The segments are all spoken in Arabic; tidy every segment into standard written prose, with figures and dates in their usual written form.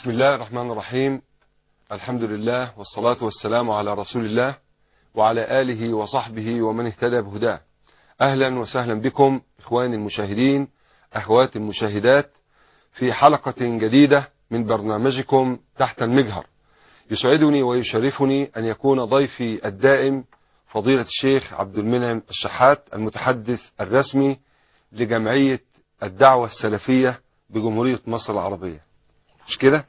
بسم الله الرحمن الرحيم. الحمد لله والصلاة والسلام على رسول الله وعلى آله وصحبه ومن اهتدى بهداه. أهلا وسهلا بكم إخواني المشاهدين، أخواتي المشاهدات، في حلقة جديدة من برنامجكم تحت المجهر. يسعدني ويشرفني أن يكون ضيفي الدائم فضيلة الشيخ عبد المنعم الشحات، المتحدث الرسمي لجمعية الدعوة السلفية بجمهورية مصر العربية. مش كده؟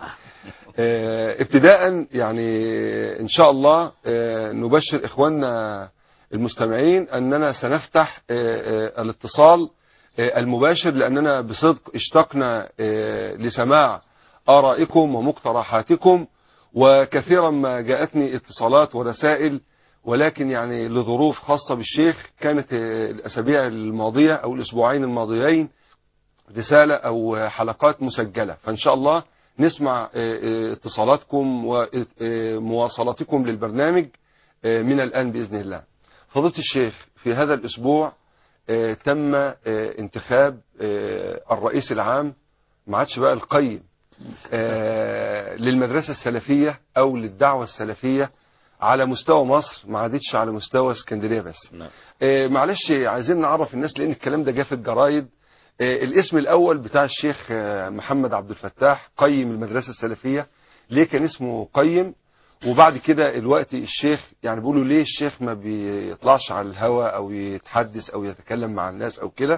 ابتداء يعني إن شاء الله نبشر إخواننا المستمعين أننا سنفتح الاتصال المباشر، لأننا بصدق اشتقنا لسماع آرائكم ومقترحاتكم، وكثيرا ما جاءتني اتصالات ورسائل، ولكن يعني لظروف خاصة بالشيخ كانت الأسابيع الماضية أو الأسبوعين الماضيين رسالة أو حلقات مسجلة، فإن شاء الله نسمع اتصالاتكم ومواصلاتكم للبرنامج من الآن بإذن الله. فضيلة الشيخ، في هذا الأسبوع تم انتخاب الرئيس العام، ما عادش بقى القيم، للمدرسة السلفية أو للدعوة السلفية على مستوى مصر، ما عادتش على مستوى اسكندرية بس. معلش عايزين نعرف الناس، لأن الكلام ده جه في الجرايد. الاسم الأول بتاع الشيخ محمد عبد الفتاح قيم المدرسة السلفية، ليه كان اسمه قيم؟ وبعد كده الوقت الشيخ يعني بيقولوا ليه الشيخ ما بيطلعش على الهواء أو يتحدث أو يتكلم مع الناس أو كده؟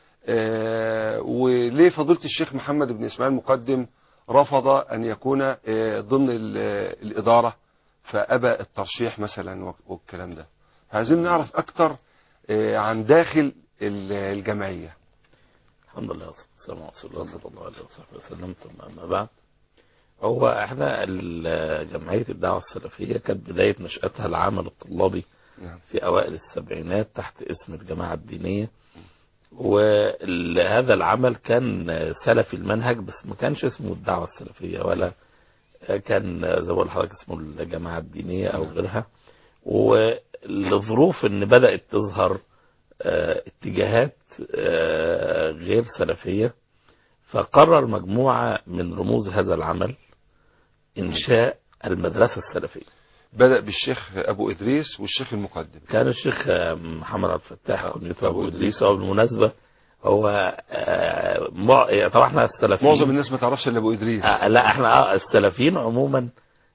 وليه فضيلة الشيخ محمد بن إسماعيل المقدم رفض أن يكون ضمن الإدارة، فأبى الترشيح مثلا والكلام ده؟ عايزين نعرف أكتر عن داخل الجمعية. الحمد لله والسلام على رسول الله صلى الله عليه وصحبه وسلم، ثم أما بعد. هو احنا جمعية الدعوة السلفية كانت بداية نشأتها العمل الطلابي في أوائل السبعينات تحت اسم الجماعة الدينية، وهذا العمل كان سلفي المنهج، بس ما كانش اسمه الدعوة السلفية، ولا كان زي ما بقول لحضرتك اسمه الجماعة الدينية أو غيرها. ولظروف ان بدأت تظهر اتجاهات غير سلفية، فقرر مجموعة من رموز هذا العمل إنشاء المدرسة السلفية. بدأ بالشيخ أبو إدريس والشيخ المقدم. كان الشيخ محمد عبد الفتاح كنيته أبو إدريس. وبالمناسبة هو طبعا احنا السلفيين معظم الناس ما تعرفش إلا أبو إدريس. لا احنا السلفيين عموما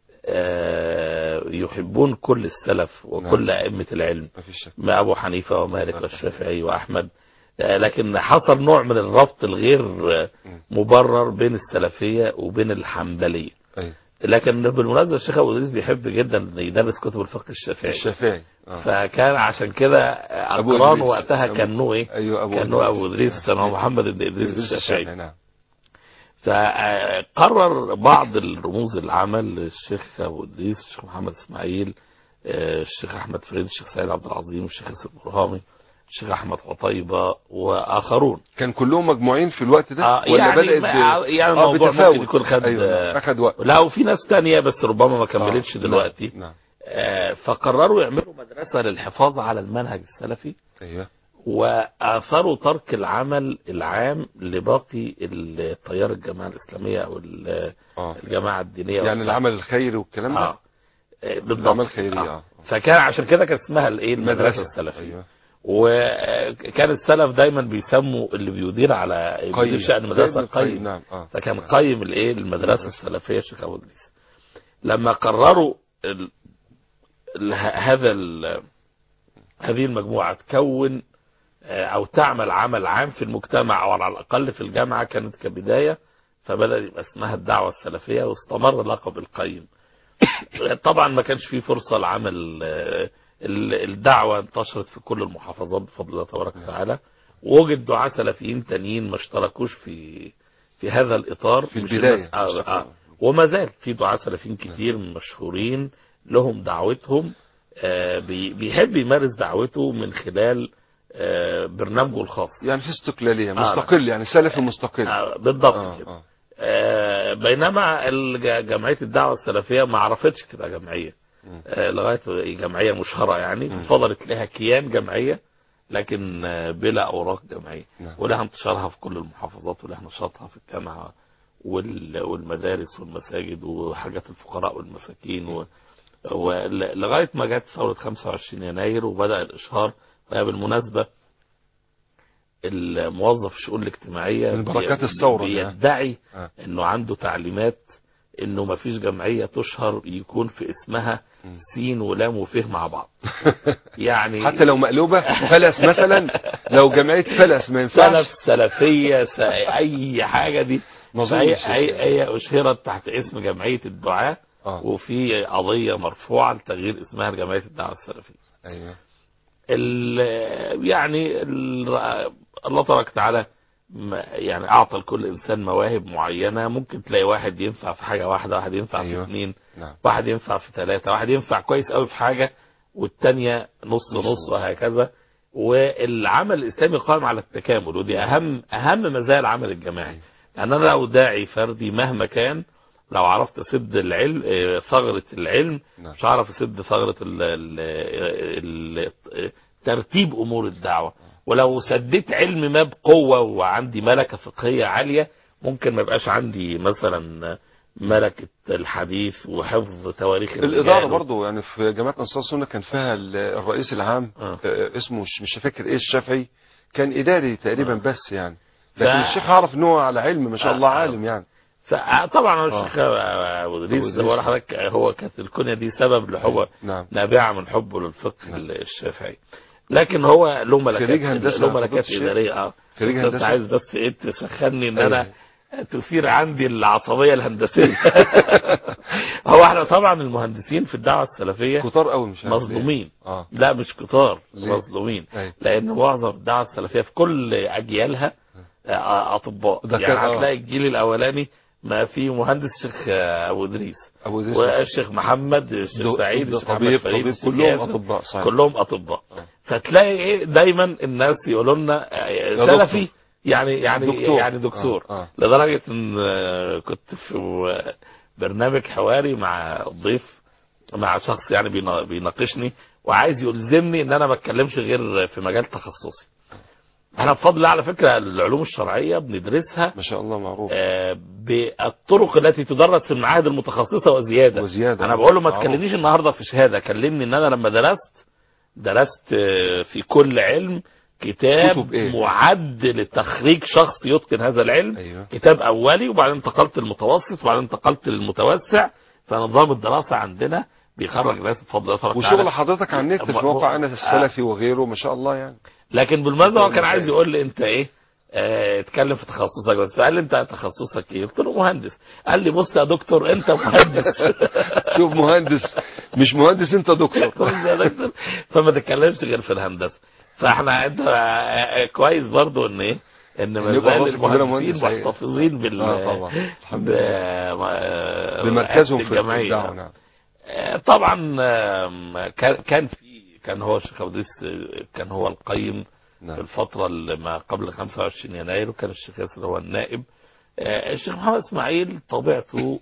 يحبون كل السلف وكل أئمة العلم، ما أبو حنيفة ومالك والشافعي وأحمد، لكن حصل نوع من الربط الغير مبرر بين السلفية وبين الحنبلية. لكن بالمناسبة الشيخ أبو إدريس بيحب جدا يدرس كتب الفقه الشافعي. فكان عشان كده أقرانه وقتها كانوا إيه؟ كانوا أبو إدريس، كان هو محمد بن إدريس الشافعي. فقرر بعض الرموز العمل الشيخ أبو إدريس، الشيخ محمد إسماعيل، الشيخ أحمد فريد، الشيخ سيد عبد العظيم، الشيخ ياسر برهامي، الشيخ أحمد قطيبة وآخرون. كان كلهم مجموعين في الوقت ده ولا يعني بدأت يعني الموضوع ممكن يكون أخذ وقت. لا، وفي ناس تانية بس ربما ما كملتش دلوقتي. نعم. فقرروا يعملوا مدرسة للحفاظ على المنهج السلفي. وآثروا ترك العمل العام لباقي التيار الجماعة الإسلامية أو الجماعة الدينية، يعني العمل الخيري والكلام ده. بالضبط. العمل الخيري. فكان عشان كده كان اسمها المدرسة السلفية. وكان السلف دايما بيسموا اللي بيدير على بيدير شأن المدرسة قيم. نعم. فكان قيم المدرسة السلفية الشيخ أبو إدريس. لما قرروا هذه المجموعة تكون أو تعمل عمل عام في المجتمع، أو على الأقل في الجامعة كانت كبداية، فبدأ يبقى اسمها الدعوة السلفية، واستمر لقب القيم. طبعا ما كانش فيه فرصة لعمل الدعوة، انتشرت في كل المحافظات بفضل الله تبارك وتعالى، ووجد دعاة سلفيين تانيين ما اشتركوش في هذا الإطار في البداية. وما زال في دعاة سلفيين كتير مشهورين لهم دعوتهم، بيحب يمارس دعوته من خلال برنامجه الخاص. يعني في استقلالية، مستقل، يعني سلفي مستقل. بالضبط كده. بينما جمعية الدعوة السلفية ما عرفتش تبقى جمعية لغاية جمعية مشهرة، يعني ففضلت لها كيان جمعية لكن بلا أوراق جمعية، ولها انتشارها في كل المحافظات، ولها نشاطها في الجامعة والمدارس والمساجد وحاجات الفقراء والمساكين ولغاية ما جت ثورة 25 يناير وبدأ الإشهار. بالمناسبة الموظف الشؤون الاجتماعية من بركات الثورة بيدعي انه عنده تعليمات انه ما فيش جمعية تشهر يكون في اسمها سين ولام وفه مع بعض. يعني حتى لو مقلوبة فلس مثلا، لو جمعية فلس ما ينفعش، سلفية اي حاجة دي هي اشهرت تحت اسم جمعية الدعاء وفي قضية مرفوعة لتغيير اسمها لجمعية الدعوة السلفية. ايوه. يعني الله تبارك وتعالى يعني اعطى لكل انسان مواهب معينة. ممكن تلاقي واحد ينفع في حاجة واحدة، واحد ينفع في 2، واحد ينفع في 3، واحد ينفع كويس قوي في حاجة والتانية نص نص وهكذا. والعمل الاسلامي قائم على التكامل، ودي اهم مزايا العمل الجماعي. يعني انا لو داعي فردي مهما كان، لو عرفت اسد العلم ثغرة العلم مش عارف اسد ثغرة ترتيب امور الدعوة. ولو سديت علم ما بقوة وعندي ملكة فقهية عالية، ممكن ما يبقاش عندي مثلا ملكة الحديث وحفظ تواريخ الإدارة برضو. يعني في جماعة أنصار السنة كان فيها الرئيس العام اسمه مش فاكر ايه، الشافعي، كان إداري تقريبا بس يعني. لكن الشيخ عرف ان هو على علم ما شاء الله عالم يعني. فطبعا الشيخ ابو ادريس ده حضرتك هو كانت الكنية دي سبب لحبه نابعة من حبه للفقه الشافعي. لكن هو له ملكات إدارية. خريج هندسة. عايز بس ايه تسخني ان انا تثير عندي العصبية الهندسية. هو احنا طبعا المهندسين في الدعوة السلفية كتار قوي، مش مظلومين. لا مش كتار، مظلومين. لان معظم الدعوة السلفية في كل اجيالها اطباء. يعني هتلاقي الجيل الاولاني ما في مهندس الشيخ ابو ادريس والشيخ محمد، الشيخ سعيد، الشيخ محمد فريد، كلهم اطباء. كلهم اطباء. فتلاقي ايه دايما الناس يقولوا لنا سلفي يعني دكتور. لدرجة ان كنت في برنامج حواري مع ضيف، مع شخص يعني بيناقشني وعايز يلزمني ان انا ما اتكلمش غير في مجال تخصصي. احنا بفضل الله على فكرة العلوم الشرعية بندرسها ما شاء الله معروف بالطرق التي تدرس في المعاهد المتخصصة وزيادة. انا بقول له ما تكلمنيش النهاردة في شهادة، كلمني ان انا لما درست في كل علم كتاب معد لتخريج شخص يتقن هذا العلم. كتاب اولي، وبعدين انتقلت للمتوسط، وبعدين انتقلت للمتوسع. فنظام الدراسة عندنا بيخرج ناس بفضل الله. وشغل حضرتك على النت في موقع أنس السلفي وغيره ما شاء الله يعني. لكن بالمناسبة هو كان عايز يقول لي انت ايه اتكلم في تخصصك بس. فقال لي انت تخصصك ايه؟ قلت له مهندس. قال لي بص يا دكتور انت مهندس. شوف مهندس مش مهندس، انت دكتور. فما تتكلمش غير في الهندسة. فاحنا انت كويس برضو ان ايه، ان مازال المهندسين محتفظين بمركزهم في الدعوة. نعم. طبعا كان هو الشيخ ابو ادريس كان هو القيم في الفترة اللي ما قبل 25 يناير، وكان الشيخ ياسر هو النائب. الشيخ محمد اسماعيل طبيعته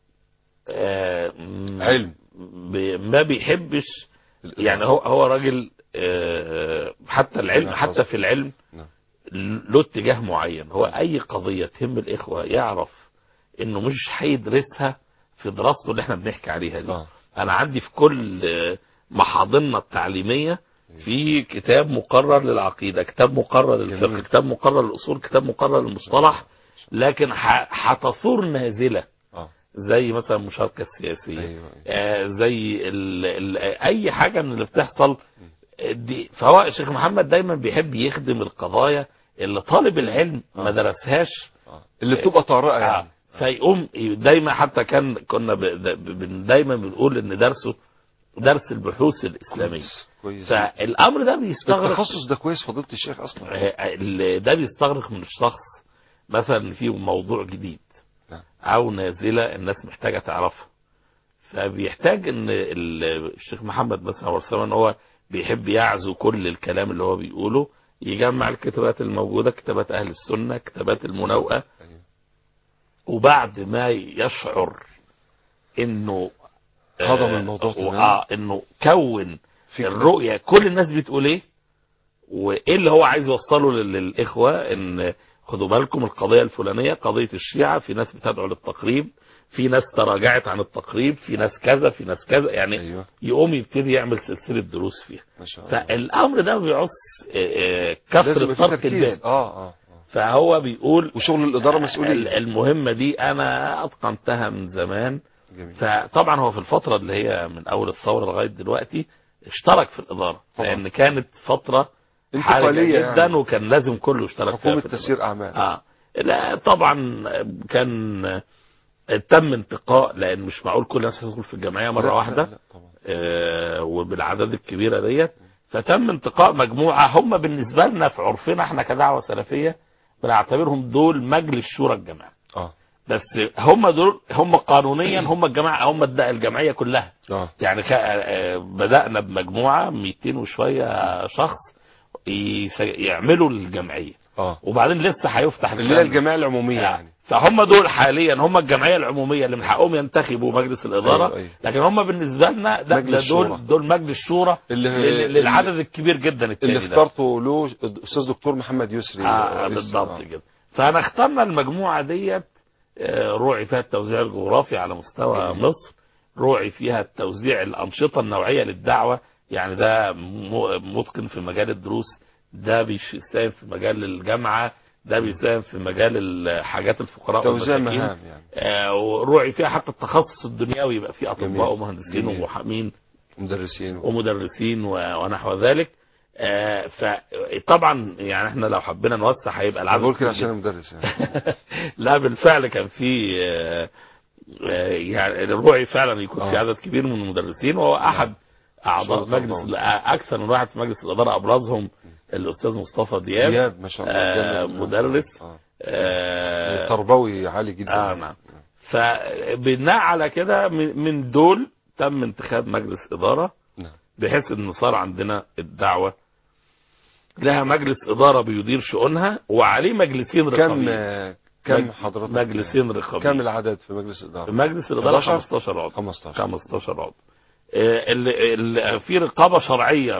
علم، ما بيحبش يعني. هو راجل حتى العلم، حتى في العلم له اتجاه معين. هو اي قضية تهم الاخوة يعرف انه مش هيدرسها في دراسته اللي احنا بنحكي عليها دي. انا عندي في كل محاضننا التعليمية في كتاب مقرر للعقيدة، كتاب مقرر للفقه، كتاب مقرر للأصول، كتاب مقرر للمصطلح. لكن هتثور نازلة زي مثلا المشاركة السياسية. زي اي حاجة من اللي بتحصل دي. فهو الشيخ محمد دايما بيحب يخدم القضايا اللي طالب العلم ما درسهاش، اللي بتبقى طارئة يعني. فيقوم دايما، حتى كنا دايما بنقول ان درس البحوث الإسلامية. كويس. فالأمر ده بيستغرق، التخصص ده كويس فضيلة الشيخ أصلا. ده بيستغرق من الشخص مثلا فيه موضوع جديد أو نازلة الناس محتاجة تعرفها. فبيحتاج ان الشيخ محمد مثلا ورسما ان هو بيحب يعزو كل الكلام اللي هو بيقوله، يجمع الكتابات الموجودة، كتابات أهل السنة، كتابات المنوئة. وبعد ما يشعر انه هضم الموضوع انه كون الرؤية كل الناس بتقول ايه وايه اللي هو عايز يوصله للاخوة، ان خدوا بالكم القضية الفلانية قضية الشيعة، في ناس بتدعو للتقريب، في ناس تراجعت عن التقريب، في ناس كذا في ناس كذا، يعني أيوة. يقوم يبتدي يعمل سلسلة دروس فيها. ما شاء الله. فالأمر ده بيعص كثرة طرق الباب. فهو بيقول وشغل الإدارة مسؤولية. المهمة دي أنا أتقنتها من زمان. جميل. فطبعا هو في الفترة اللي هي من أول الثورة لغاية دلوقتي اشترك في الإدارة طبعا. لأن كانت فترة حالية جدا يعني. وكان لازم كله يشترك فيها. حكومة تسيير أعمال. لا طبعا كان تم انتقاء، لأن مش معقول كل الناس تدخل في الجمعية مرة واحدة. لا طبعا. وبالعدد الكبيرة ديت. فتم انتقاء مجموعة هم بالنسبة لنا في عرفنا احنا كدعوة سلفية بنعتبرهم دول مجلس شورى الجماعة. بس هم دول هم قانونيا هم الجماعة، هم الجمعية كلها. يعني بدأنا بمجموعة 200 وشوية شخص يعملوا الجمعية. وبعدين لسه هيفتح اللي هي الجمعية العمومية يعني. فهم دول حاليا هم الجمعية العمومية اللي من حقهم ينتخبوا مجلس الإدارة. أيوة. لكن هم بالنسبة لنا دول مجلس شورى للعدد الكبير جدا التاني اللي اخترته له أستاذ دكتور محمد يسري. بالضبط كده. فأنا اخترنا المجموعة ديت روعي فيها التوزيع الجغرافي على مستوى مصر، روعي فيها التوزيع الأنشطة النوعية للدعوة، يعني ده متقن في مجال الدروس، ده بيساهم في مجال الجامعة، ده بيساهم في مجال حاجات الفقراء توزيع مهام يعني. وروعي فيها حتى التخصص الدنيوي يبقى فيه أطباء ومهندسين ومحامين ومدرسين ونحو ذلك. فطبعا يعني احنا لو حبينا نوسع هيبقى العدد. بقول كده عشان انا مدرس يعني. لا بالفعل كان في يعني الروعي فعلا يكون في عدد كبير من المدرسين، وهو احد اعضاء مجلس اكثر من واحد في مجلس الاداره، ابرزهم الاستاذ مصطفى دياب ما شاء الله مدرس تربوي عالي جدا. نعم. فبناء على كده من دول تم انتخاب مجلس اداره، بحيث ان صار عندنا الدعوة لها مجلس إدارة بيدير شؤونها وعليه مجلسين رقابيين. كم حضرتك؟ مجلسين رقابيين. كم العدد في مجلس الإدارة؟ مجلس الإدارة 15 عضو. 15 عضو. اللي في رقابة شرعية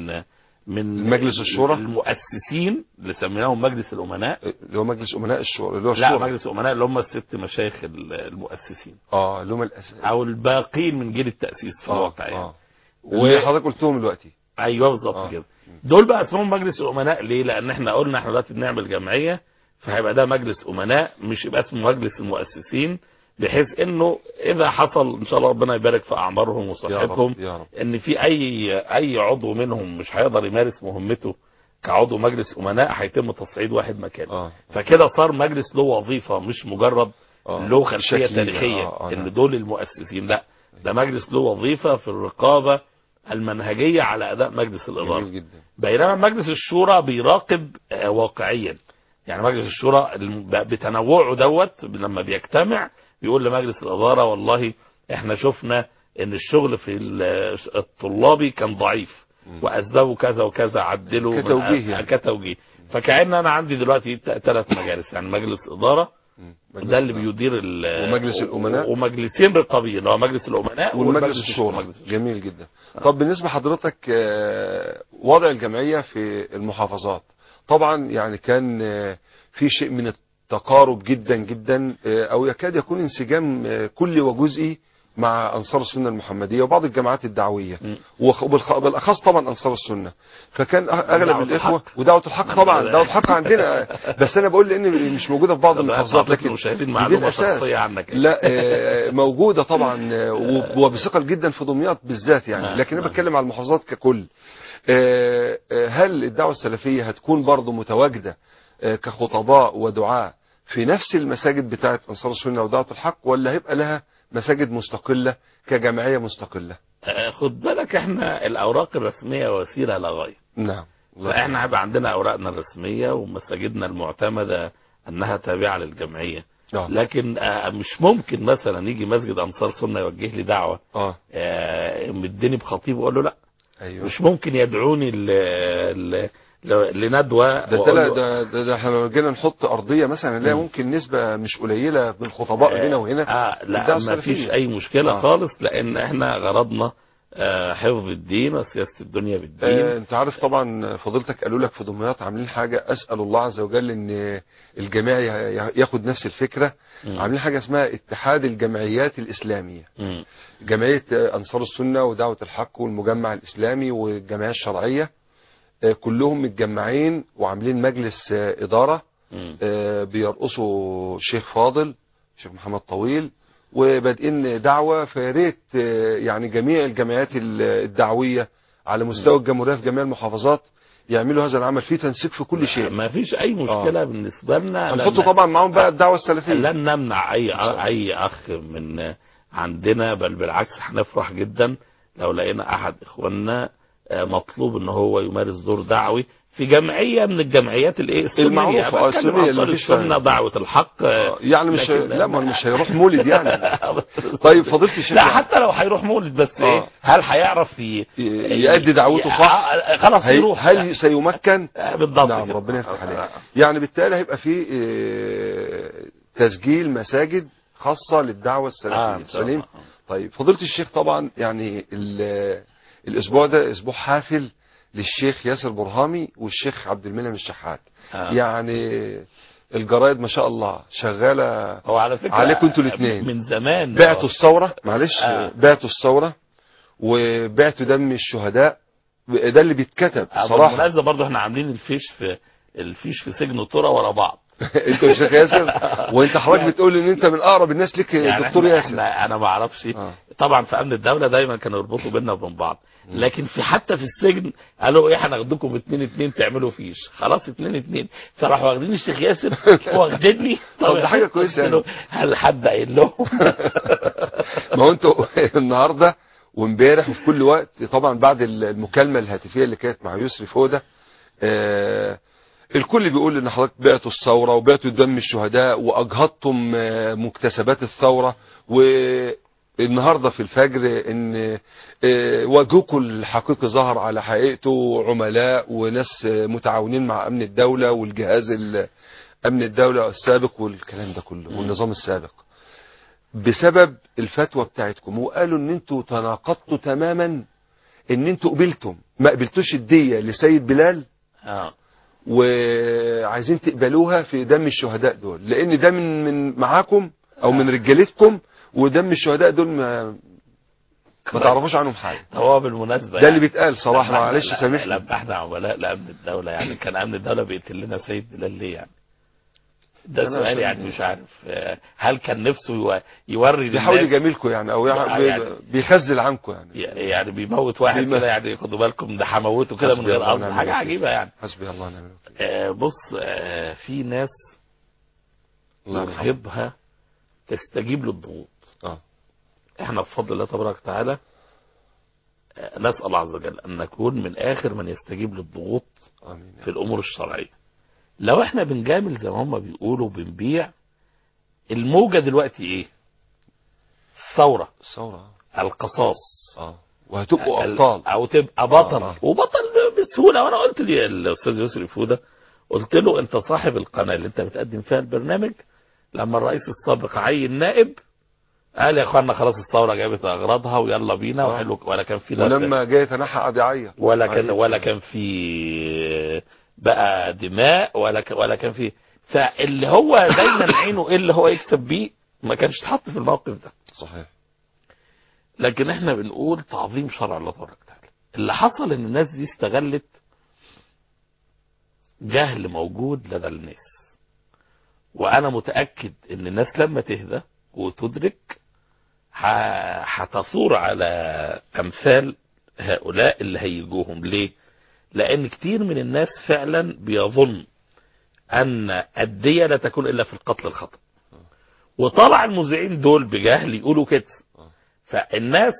من مجلس الشورى، المؤسسين اللي سميناهم مجلس الأمناء، اللي هو مجلس أمناء الشورى، اللي هو لا مجلس الأمناء اللي هم الست مشايخ المؤسسين اللي هم أو الباقين من جيل التأسيس في الواقع يعني. وحضرتك قلتهم دلوقتي. ايوه بالظبط كده. دول بقى اسمهم مجلس الامناء ليه؟ لان احنا قلنا احنا دلوقتي بنعمل جمعيه، فهيبقى ده مجلس امناء، مش يبقى اسمه مجلس المؤسسين، بحيث انه اذا حصل ان شاء الله ربنا يبارك في اعمارهم وصحتهم ان في اي عضو منهم مش هيقدر يمارس مهمته كعضو مجلس امناء، هيتم تصعيد واحد مكانه. فكده صار مجلس له وظيفه، مش مجرد له خلفيه تاريخيه ان دول المؤسسين، لا ده مجلس له وظيفه في الرقابه المنهجية على أداء مجلس الإدارة. بينما مجلس الشورى بيراقب واقعيا، يعني مجلس الشورى بتنوعه دوت لما بيجتمع بيقول لمجلس الإدارة والله احنا شفنا ان الشغل في الطلابي كان ضعيف وأسبابه كذا وكذا، عدلوا كتوجيه. فكأن أنا عندي دلوقتي 3 مجالس، يعني مجلس إدارة ده اللي بيدير ومجلس الأمناء ومجلسين رقابيين، هو مجلس الأمناء والمجلس الشورى. جميل جدا. طب بالنسبة حضرتك وضع الجمعية في المحافظات، طبعا يعني كان في شيء من التقارب جدا جدا أو يكاد يكون انسجام كلي وجزئي مع أنصار السنة المحمدية وبعض الجماعات الدعوية، وبالأخص طبعا أنصار السنة. فكان أغلب الإخوة ودعوة الحق طبعا دعوة الحق عندنا، بس أنا بقول لأن مش موجودة في بعض المحافظات، لكن دي الأساس. لا موجودة طبعا وبثقل جدا في دمياط بالذات يعني، لكن أنا بتكلم على المحافظات ككل. هل الدعوة السلفية هتكون برضو متواجدة كخطباء ودعاء في نفس المساجد بتاعة أنصار السنة ودعوة الحق، ولا هيبقى لها مساجد مستقلة كجمعية مستقلة؟ خد بالك احنا الأوراق الرسمية وسيلة لا غاية. نعم. فاحنا هيبقى عندنا أوراقنا الرسمية ومساجدنا المعتمدة أنها تابعة للجمعية. لكن مش ممكن مثلا يجي مسجد أنصار سنة يوجه لي دعوة مديني بخطيب وأقول له لا. أيوه. مش ممكن يدعوني لندوة. ده احنا لو جينا نحط أرضية مثلا نلاقي ممكن نسبة مش قليلة من الخطباء هنا وهنا. لا ما فيش أي مشكلة خالص، لأن احنا غرضنا حفظ الدين وسياسة الدنيا بالدين. انت عارف طبعا فضيلتك قالوا لك في دمياط عاملين حاجة، اسأل الله عز وجل ان الجميع ياخد نفس الفكرة. عاملين حاجة اسمها اتحاد الجمعيات الاسلامية. جمعية انصار السنة ودعوة الحق والمجمع الاسلامي والجمعية الشرعية كلهم متجمعين وعاملين مجلس ادارة بيرقصوا الشيخ فاضل الشيخ محمد طويل، وبادئين دعوة. فياريت يعني جميع الجمعيات الدعوية على مستوى الجمهورية في جميع المحافظات يعملوا هذا العمل فيه تنسيق في كل شيء. ما فيش اي مشكلة بالنسبة لنا. هنحط طبعا معاهم بقى الدعوة السلفية. لن نمنع اي اخ من عندنا، بل بالعكس هنفرح جدا لو لقينا احد اخواننا مطلوب ان هو يمارس دور دعوي في جمعية من الجمعيات المعروفة السنية اللي فيش السنة دعوة الحق. يعني مش لا ما مش هيروح مولد يعني. طيب فضيلة الشيخ، لا حتى لو هيروح مولد بس ايه، هل هيعرف يؤدي دعوته صح؟ خلاص يروح. هل سيمكن؟ بالضبط. نعم ربنا يفتح عليك. يعني بالتالي هيبقى في تسجيل مساجد خاصة للدعوة السلفية. سليم. طيب فضيلة الشيخ، طبعا يعني الاسبوع ده اسبوع حافل للشيخ ياسر برهامي والشيخ عبد المنعم الشحات. يعني الجرايد ما شاء الله شغالة عليكم انتوا الاثنين من زمان. بعتوا الثورة، معلش بعتوا الثورة وبعتوا دم الشهداء، ده اللي بيتكتب صراحة. بالمناسبة برضو احنا عاملين الفيش في سجن طرة ورا بعض. انت والشيخ ياسر، وانت حضرتك بتقول ان انت من اقرب الناس ليك يعني دكتور ياسر. انا ما اعرفش. طبعا في امن الدولة دايما كانوا يربطوا بيننا وبين بعض، لكن حتى في السجن قالوا ايه هناخدكم 2-2 تعملوا فيش. خلاص 2-2 فراحوا واخدين الشيخ ياسر واخديني. طب ده حاجة كويسة يعني. هل حد قايل لهم؟ ما هو انتوا النهارده وامبارح وفي كل وقت طبعا بعد المكالمة الهاتفية اللي كانت مع يسري فودة الكل بيقول ان حضرتك بعتوا الثورة وبعتوا دم الشهداء واجهضتم مكتسبات الثورة، والنهاردة في الفجر ان وجهكم الحقيقي ظهر على حقيقته، عملاء وناس متعاونين مع امن الدولة والجهاز امن الدولة السابق والكلام ده كله والنظام السابق بسبب الفتوى بتاعتكم. وقالوا ان انتوا تناقضتوا تماما، ان انتوا قبلتم ما قبلتوش الدية لسيد بلال وعايزين تقبلوها في دم الشهداء دول، لان ده من معاكم او من رجالتكم، ودم الشهداء دول ما تعرفوش عنهم حاجه. هو بالمناسبه ده يعني اللي بيتقال صراحه، معلش سامحني. لما احنا عملاء لامن الدوله يعني كان امن الدوله بيقتل لنا سيد بلال ليه يعني؟ ده سؤال يعني مش عارف. هل كان نفسه يوري بيحاول يجاملكم يعني او يعني بيخزل عنكم يعني بيموت واحد كده يعني خدوا بالكم ده هموته كده من غير قصد، حاجه عجيبه يعني. حسبي الله ونعم الوكيل. بص في ناس يرهبها تستجيب للضغوط. احنا بفضل الله تبارك وتعالى نسأل الله عز وجل ان نكون من اخر من يستجيب للضغوط في الامور الشرعيه. لو احنا بنجامل زي ما هم بيقولوا بنبيع، الموجة دلوقتي ايه؟ الثورة القصاص وهتبقوا ابطال او تبقى بطل وبطل بسهولة. وانا قلت لي الاستاذ يسري فودة، قلت له انت صاحب القناة اللي انت بتقدم فيها البرنامج، لما الرئيس السابق عين نائب قال يا اخوانا خلاص الثورة جابت اغراضها ويلا بينا وحلو، ولا كان في ولما جاي تنحى قعد يعيط ولا كان في بقى دماء ولا كان في. فاللي هو دايما عينه ايه اللي هو يكسب بيه ما كانش اتحط في الموقف ده. صحيح. لكن احنا بنقول تعظيم شرع الله تبارك وتعالى. اللي حصل ان الناس دي استغلت جهل موجود لدى الناس، وانا متأكد ان الناس لما تهدى وتدرك هتثور على امثال هؤلاء اللي هيجوهم. ليه؟ لأن كتير من الناس فعلا بيظن أن الدية لا تكون إلا في القتل الخطأ، وطلع المذيعين دول بجهل يقولوا كده. فالناس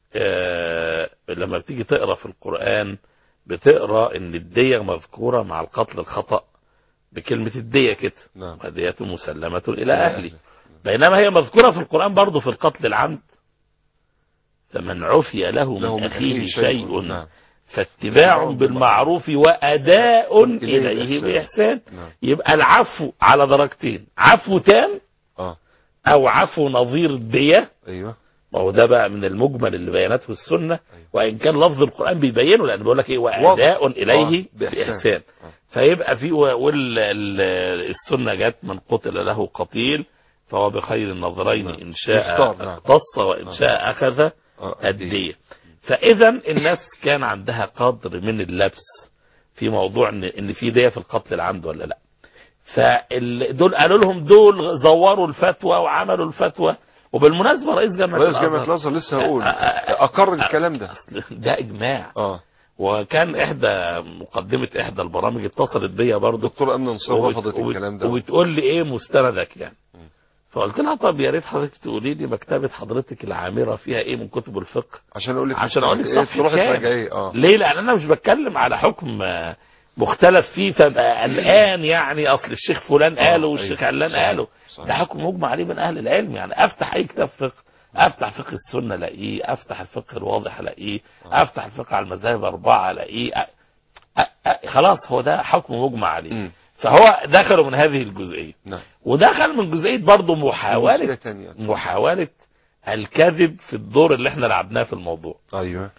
لما بتيجي تقرأ في القرآن بتقرأ أن الدية مذكورة مع القتل الخطأ بكلمة الدية كده، ودية مسلمة إلى أهلي، بينما هي مذكورة في القرآن برضو في القتل العمد. فمن عفي له من أخيه شيء فاتباع بالمعروف وأداء إليه بإحسان. يبقى العفو على درجتين، عفو تام أو عفو نظير الدية. أيوة. ما هو ده بقى من المجمل اللي بيانته السنة، وإن كان لفظ القرآن بيبينه، لأن بيقول لك إيه وأداء إليه بإحسان. فيبقى في والسنة جت من قتل له قتيل فهو بخير النظرين إن شاء اقتص وإن شاء أخذ الدية. فإذا الناس كان عندها قدر من اللبس في موضوع إن في دية في القتل العمد ولا لا. فدول قالوا لهم دول زوروا الفتوى وعملوا الفتوى. وبالمناسبة رئيس جامعة الازهر لسه هقول اقر الكلام ده. ده اجماع. وكان مقدمة احدى البرامج اتصلت بيا برضه دكتور امن نصير رفضت الكلام ده وبتقول لي ايه مستندك يعني. فقلت لها طب يا ريت حضرتك تقولي لي مكتبة حضرتك العامرة فيها ايه من كتب الفقه عشان اقول لك صفحة كام. ليه؟ لان انا مش بتكلم على حكم مختلف فيه فبقى الان يعني اصل الشيخ فلان قاله والشيخ علان قاله. ده حكم مجمع عليه من اهل العلم. يعني افتح اي كتاب فقه، افتح فقه السنه الاقيه، افتح الفقه الواضح الاقيه، افتح الفقه على المذاهب 4 الاقيه. خلاص هو ده حكم مجمع عليه. فهو دخلوا من هذه الجزئيه. ودخل من جزئيه برضه محاوله الكذب في الدور اللي احنا لعبناه في الموضوع. ايوه.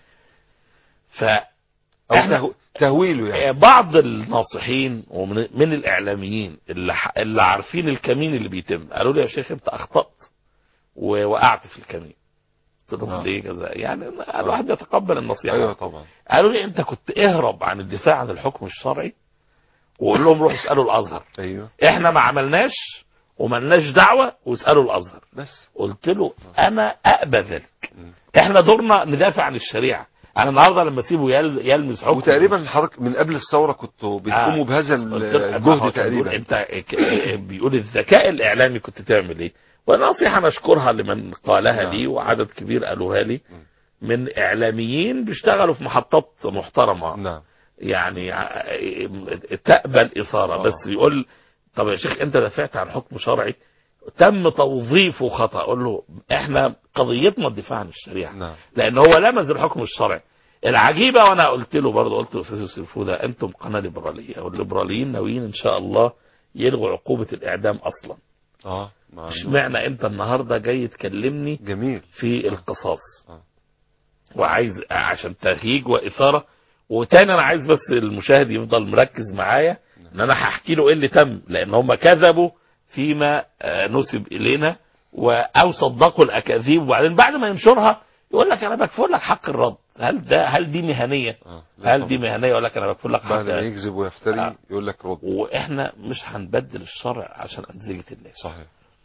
احنا تهويله يعني. بعض الناصحين ومن الاعلاميين اللي عارفين الكمين اللي بيتم قالوا لي يا شيخ انت اخطأت ووقعت في الكمين. قلت لهم ليه كذا؟ يعني الواحد يتقبل النصيحة. ايوه طبعا. قالوا لي انت كنت اهرب عن الدفاع عن الحكم الشرعي وقول لهم روحوا اسالوا الازهر. ايوه. احنا ما عملناش وملناش دعوه واسالوا الازهر. بس قلت له انا اقبل ذلك. احنا دورنا ندافع عن الشريعه. انا النهارده لما اسيبه يلمس حكم. وتقريبا حضرتك من قبل الثوره كنتوا بتقوموا بهذا الجهد تقريبا. انت بيقول الذكاء الاعلامي كنت تعمل ايه؟ ونصيحه نشكرها لمن قالها لي وعدد كبير قالوها لي من اعلاميين بيشتغلوا في محطات محترمه. يعني تقبل اثاره. بس يقول طب يا شيخ انت دافعت عن حكم شرعي تم توظيفه خطأ. اقول له احنا قضيتنا الدفاع عن الشريعه. لان هو لمس الحكم الشرعي. العجيبه وانا قلت له برضه قلت له استاذ يوسف فوده انتم قناه ليبراليه والليبراليين ناويين ان شاء الله يلغوا عقوبه الاعدام اصلا. اشمعنى انت النهارده جاي تكلمني جميل في القصاص وعايز عشان تهيج واثاره. وتاني انا عايز بس المشاهد يفضل مركز معايا ان انا هحكي له ايه اللي تم. لان هم كذبوا فيما نسب الينا او صدقوا الاكاذيب وبعدين بعد ما ينشرها يقول لك انا بكفر لك حق الرد. هل دي مهنيه؟ هل دي مهنيه؟ يقول لك انا بكفر لك حق بعد ما يكذب ويفتري يقول لك رد. واحنا مش هنبدل الشرع عشان انزجه الناس. صحيح.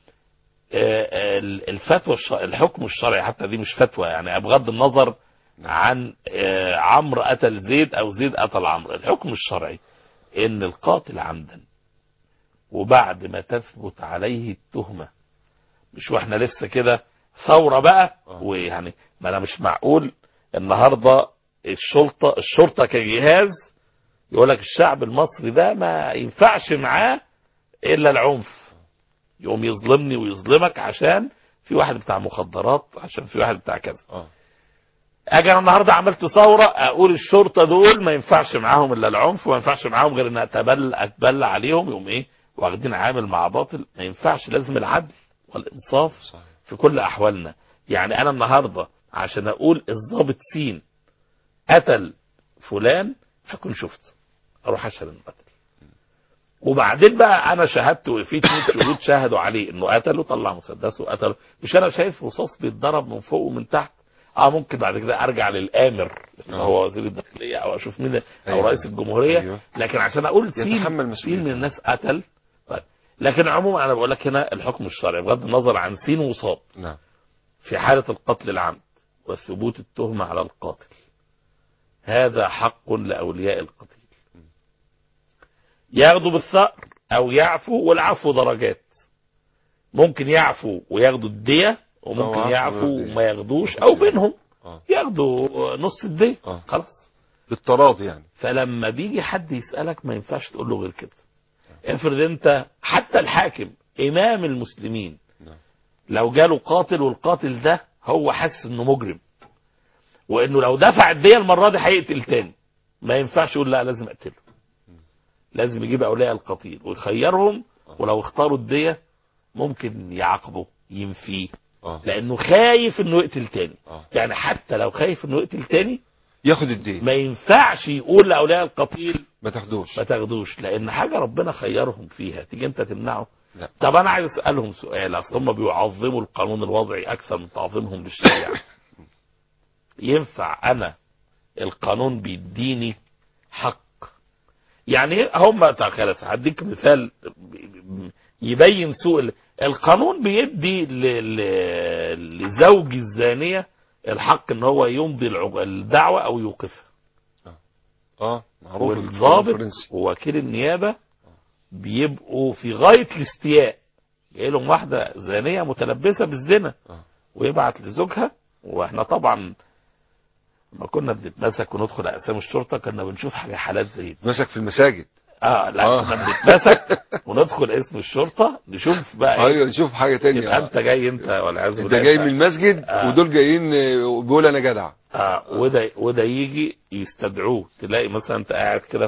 الفتوى الحكم الشرعي حتى دي مش فتوى يعني بغض النظر عن عمرو قتل زيد او زيد قتل عمرو. الحكم الشرعي ان القاتل عمدا وبعد ما تثبت عليه التهمة مش واحنا لسه كده ثورة بقى ويعني ما انا مش معقول النهاردة الشرطة كجهاز يقول لك الشعب المصري ده ما ينفعش معاه الا العنف. يقوم يظلمني ويظلمك عشان في واحد بتاع مخدرات عشان في واحد بتاع كذا. اجي انا النهارده عملت ثوره اقول الشرطه دول ما ينفعش معاهم الا العنف وما ينفعش معاهم غير ان اتبلى عليهم. يقوم ايه واخدين عامل مع باطل. ما ينفعش. لازم العدل والانصاف في كل احوالنا. يعني انا النهارده عشان اقول الضابط سين قتل فلان هكون شفته اروح اشهد انه قتل. وبعدين بقى انا شهدت وفي 2 شهود شاهدوا عليه انه قتله وطلع مسدسه وقتله. مش انا شايف رصاص بيتضرب من فوق ومن تحت. ممكن بعد كده ارجع للامر اللي هو وزير الداخليه او اشوف مين او رئيس الجمهوريه. لكن عشان اقول سين من الناس قتل. طيب لكن عموما انا بقول لك هنا الحكم الشرعي بغض النظر عن سين وصاد في حاله القتل العمد وثبوت التهمه على القاتل هذا حق لاولياء القتيل. ياخدوا بالثأر او يعفوا. والعفو درجات. ممكن يعفوا وياخدوا الدية وممكن يعفوا وما ياخدوش او بينهم ياخدوا نص الدية. خلاص بالتراضي يعني. فلما بيجي حد يسألك ما ينفعش تقول له غير كده. افرض انت حتى الحاكم امام المسلمين لو جاله قاتل والقاتل ده هو حاسس انه مجرم وانه لو دفع الدية المرة دي هيقتل تاني ما ينفعش يقول لا لازم اقتله. لازم يجيب اولياء القتيل ويخيرهم ولو اختاروا الدية ممكن يعاقبه ينفيه لانه خايف انه يقتل تاني. يعني حتى لو خايف انه يقتل تاني ياخد الدين، ما ينفعش يقول لاولياء القتيل ما تاخدوش، لان حاجه ربنا خيرهم فيها تيجي انت تمنعه. لا. طب انا عايز اسالهم سؤال، اصل هم بيعظموا القانون الوضعي اكثر من تعظيمهم للشريعه. ينفع انا القانون بيديني حق؟ يعني هم خلاص هديك مثال يبين سوء القانون. بيدي لزوج الزانيه الحق ان هو يمضي الدعوه او يوقفها. معروف. والضابط ووكيل النيابه بيبقوا في غايه الاستياء، جاي لهم واحده زانيه متلبسه بالزنا ويبعت لزوجها. واحنا طبعا ما كنا بنتمسك وندخل اقسام الشرطه كنا بنشوف حالات زي دي. مسك في المساجد. كنا بنتمسك وندخل اسم الشرطه نشوف بقى ايوه نشوف حاجه ثانيه. يبقى انت جاي انت والعياذ بالله انت جاي من المسجد ودول جايين بيقول انا جدع. وده يجي يستدعوه، تلاقي مثلا انت قاعد كده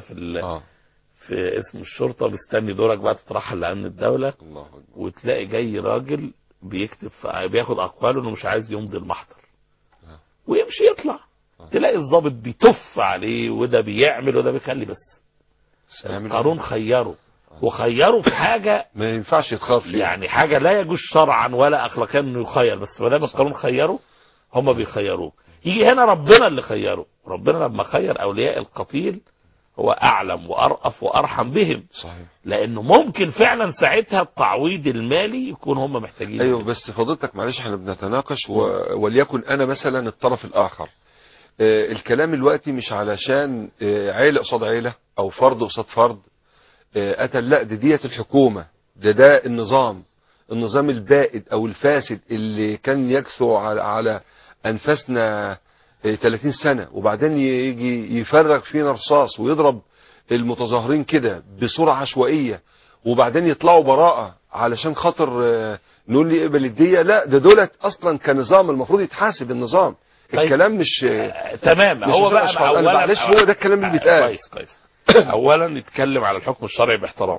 في اسم الشرطه مستني دورك بقى تترحل لامن الدوله. الله أكبر. وتلاقي جاي راجل بيكتب بياخد اقواله انه مش عايز يمضي المحضر ويمشي يطلع. تلاقي الضابط بيتف عليه وده بيعمل وده بيخلي. بس القانون خيره وخيره في حاجه ما ينفعش يتخاف فيها، يعني حاجه لا يجوز شرعا ولا اخلاقيا انه يخير، بس ما دام القانون خيره هم بيخيروه. يجي هنا ربنا اللي خيره. ربنا لما خير اولياء القتيل هو اعلم وارأف وارحم بهم. صحيح. لانه ممكن فعلا ساعتها التعويض المالي يكون هم محتاجين. ايوه بس فضيلتك معلش احنا بنتناقش وليكن انا مثلا الطرف الاخر. الكلام الوقتي مش علشان عيلة قصاد عيلة او فرد قصاد فرد قتل، لا ديت الحكومة، ده النظام البائد او الفاسد اللي كان يكثو على انفاسنا 30 سنة، وبعدين يجي يفرغ فينا رصاص ويضرب المتظاهرين كده بصورة عشوائية، وبعدين يطلعوا براءة علشان خاطر نقول لي اقبل الدية. لا ده دولت اصلا كنظام المفروض يتحاسب النظام. طيب. الكلام مش تمام. هو بقى اولا معلش هو ده الكلام اللي بيتقال. كويس. اولا نتكلم على الحكم الشرعي باحترام.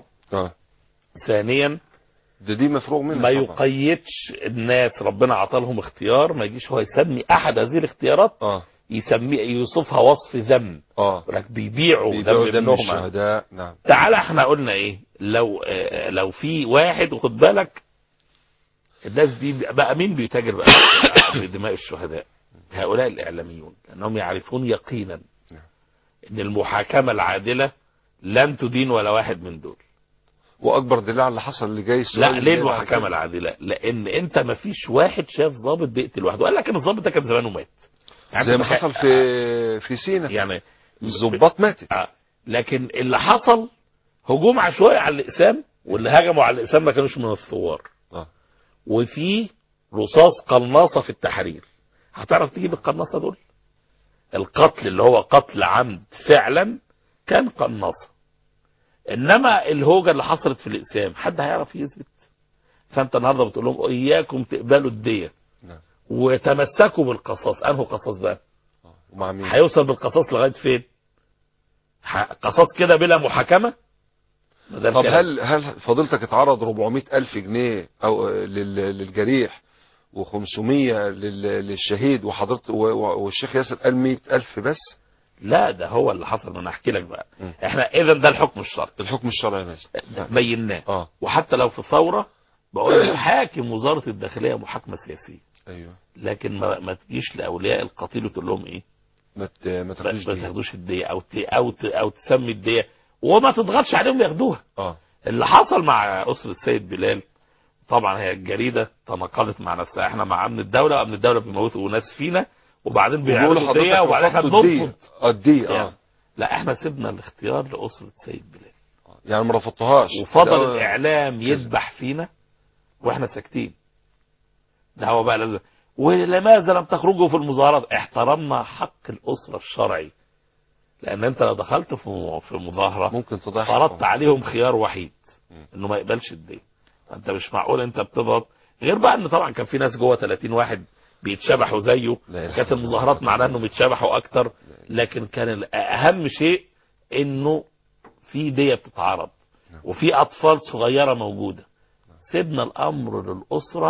ثانيا دي مفروغ منها. ما يقيدش الناس، ربنا عطالهم اختيار، ما يجيش هو يسمي احد هذه الاختيارات يسميه يوصفها وصف ذم. ولك بيبيعوا دم الشهداء. نعم. تعالى احنا قلنا ايه، لو في واحد وخد بالك الناس دي بقى مين بيتاجر بقى بدماء الشهداء؟ هؤلاء الإعلاميون، لأنهم يعرفون يقينا أن المحاكمة العادلة لن تدين ولا واحد من دول. وأكبر دليل على اللي حصل اللي جاي السؤال. لا ليه المحاكمة العادلة؟ لأن أنت ما فيش واحد شاف ضابط بيقتل واحد وقال لك أن الضابط ده كان زمانه مات. يعني زي ما حصل في سينا، يعني الضباط ماتت. لكن اللي حصل هجوم عشوائي على الإقسام، واللي هجموا على الإقسام ما كانوش من الثوار. وفي رصاص قناصة في التحرير. هتعرف تجيب القناصة دول؟ القتل اللي هو قتل عمد فعلا كان قناصة. انما الهوجة اللي حصلت في الإقسام حد هيعرف يثبت؟ فانت النهاردة بتقول لهم اياكم تقبلوا الدية وتمسكوا بالقصاص. انه قصاص بقى ومع مين؟ هيوصل بالقصاص لغاية فين؟ قصاص كده بلا محاكمة؟ طب هل فضيلتك اتعرض 400,000 جنيه او للجريح و500 للشهيد وحضرت والشيخ ياسر قال 100,000 بس؟ لا ده هو اللي حصل. ما انا احكي لك بقى. احنا اذا ده الحكم الشرعي. الحكم الشرعي ماشي بيناه. وحتى لو في ثوره بقول حاكم وزاره الداخليه محاكمه سياسيه. ايوه. لكن ما تجيش لاولياء القتيل وتقول لهم ايه؟ ما تاخدوش الديه او تسمي الديه وما تضغطش عليهم ياخدوها. اللي حصل مع اسره سيد بلال طبعا هي الجريده تناقضت مع نفسها. احنا مع امن الدوله، امن الدوله بيموتوا ناس فينا وبعدين بيعملوا ديه وبعدين احنا بنرفض الديه. لا احنا سيبنا الاختيار لاسره سيد بلال. يعني ما رفضتوهاش وفضل الاعلام يذبح فينا واحنا ساكتين. ده هو بقى لازم. ولماذا لم تخرجوا في المظاهرات؟ احترمنا حق الاسره الشرعي. لان انت لو دخلت في مظاهره ممكن تضحي فرضت عليهم خيار وحيد انه ما يقبلش الدين. انت مش معقول انت بتضغط. غير بقى ان طبعا كان في ناس جوه 30 واحد بيتشبحوا زيه. كانت المظاهرات معناها انهم يتشبحوا اكتر. لكن كان اهم شيء انه في دية بتتعرض وفي اطفال صغيرة موجودة. سيبنا الامر للاسرة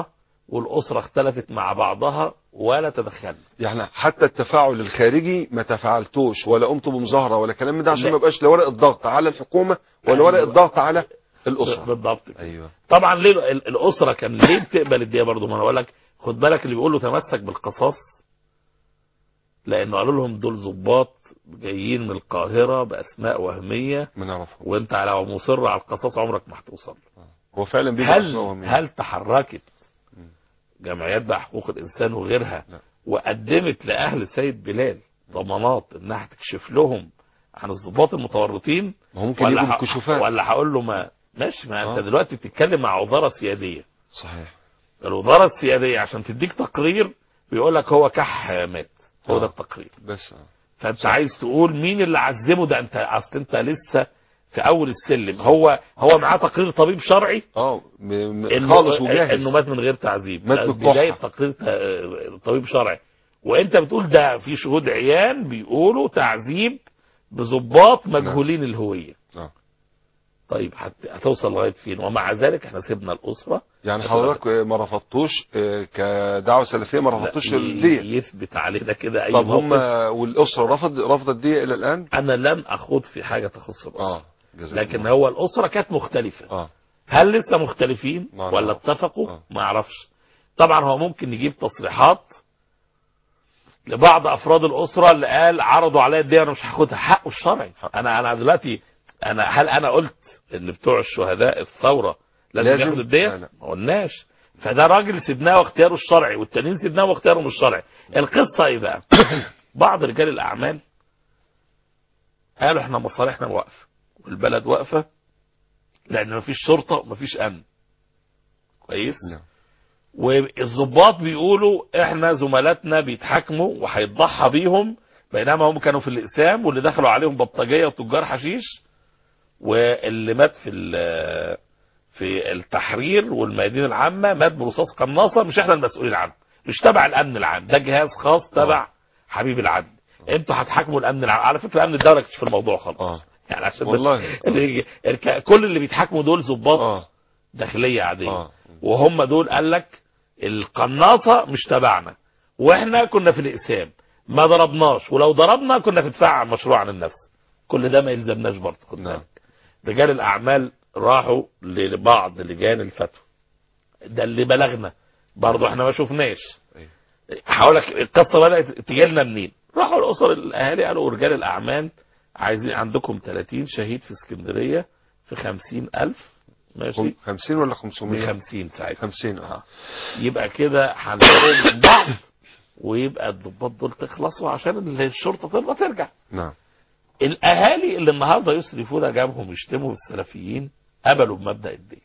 والأسرة اختلفت مع بعضها ولا تدخلنا. يعني حتى التفاعل الخارجي ما تفاعلتوش ولا قمتوا بمظاهرة ولا كلام من ده عشان ما يبقاش لا ورق الضغط على الحكومة ولا ورق الضغط على الأسرة. بالضبط كده. أيوة. طبعا ليه الأسرة كان ليه بتقبل الدية برضه؟ ما انا بقول لك خد بالك اللي بيقول له تمسك بالقصاص لأنه قالوا لهم دول ضباط جايين من القاهرة بأسماء وهمية ما نعرفهم، وانت لو مصر على القصاص عمرك ما هتوصل. هو فعلا بيبقى أسماء وهمية. هل تحركت جمعيات بقى حقوق الإنسان وغيرها لا. وقدمت لأهل سيد بلال ضمانات انها تكشف لهم عن الضباط المتورطين؟ ما هو ممكن يبقوا كشوفات. ولا هقول له ما ماشي، ما انت دلوقتي بتتكلم مع وزارة سيادية. صحيح. الوزارة السيادية عشان تديك تقرير بيقول لك هو كح مات، هو ده التقرير بس. فانت صح. عايز تقول مين اللي عذبه؟ ده انت اصل انت لسه في اول السلم. هو معاه تقرير طبيب شرعي خالص وجاهز انه مات من غير تعذيب، مات بداية تقرير طبيب شرعي، وانت بتقول ده في شهود عيان بيقولوا تعذيب بضباط مجهولين الهوية. طيب هتوصل لغايه فين؟ ومع ذلك احنا سيبنا الاسره. يعني حضرتك ما رفضتوش كدعوه سلفيه ما رفضتوش الديه؟ يثبت علينا كده اي طب موقف. هم والاسره رفضت الديه الى الان؟ انا لم اخوض في حاجه تخص الاسره. لكن الله. هو الاسره كانت مختلفه. هل لسه مختلفين ولا اتفقوا؟ ما اعرفش. طبعا هو ممكن نجيب تصريحات لبعض افراد الاسره اللي قال عرضوا عليا الديه وانا مش هاخدها، حقه الشرعي. انا دلوقتي هل انا قلت ان بتوع الشهداء الثوره لازم ياخدوا الديه؟ ما قلناش. فده راجل سيبناه واختياره الشرعي والتانيين سيبناه واختيارهم الشرعي. القصه ايه بقى؟ بعض رجال الاعمال قالوا احنا مصالحنا واقفه والبلد واقفه لان مفيش شرطه ومفيش امن كويس. والضباط بيقولوا احنا زملاتنا بيتحاكموا وهيتضحى بيهم بينما هم كانوا في الاقسام واللي دخلوا عليهم بلطجيه وتجار حشيش واللي مات في التحرير والميادين العامة مات برصاص قناصة مش احنا المسؤولين عنه، مش تبع الامن العام، ده جهاز خاص تبع حبيب العدل. انتوا هتحاكموا الامن العام. على فكرة امن الدولة كانش في الموضوع خالص. يعني عشان والله كل اللي بيتحاكموا دول ضباط داخلية عادية وهم دول قال لك القناصة مش تبعنا واحنا كنا في الاقسام ما ضربناش ولو ضربنا كنا في دفاع عن مشروع عن النفس. كل ده ما يلزمناش برضه. خد بالك رجال الاعمال راحوا لبعض لجان الفتوى ده اللي بلغنا برضه احنا ما شفناش. هقول لك القصه بدات تجي لنا منين. راحوا الاسر الاهالي قالوا رجال الاعمال عايزين عندكم 30 شهيد في اسكندريه في 50,000. ماشي 50 ولا 500؟ 50 ساعتها 50. يبقى كده هنقوم من بعض ويبقى الضباط دول تخلصوا عشان الشرطه تبقى ترجع. نعم. الاهالي اللي النهارده يصرفونا جابهم يشتموا السلفيين قبلوا بمبدأ الدين.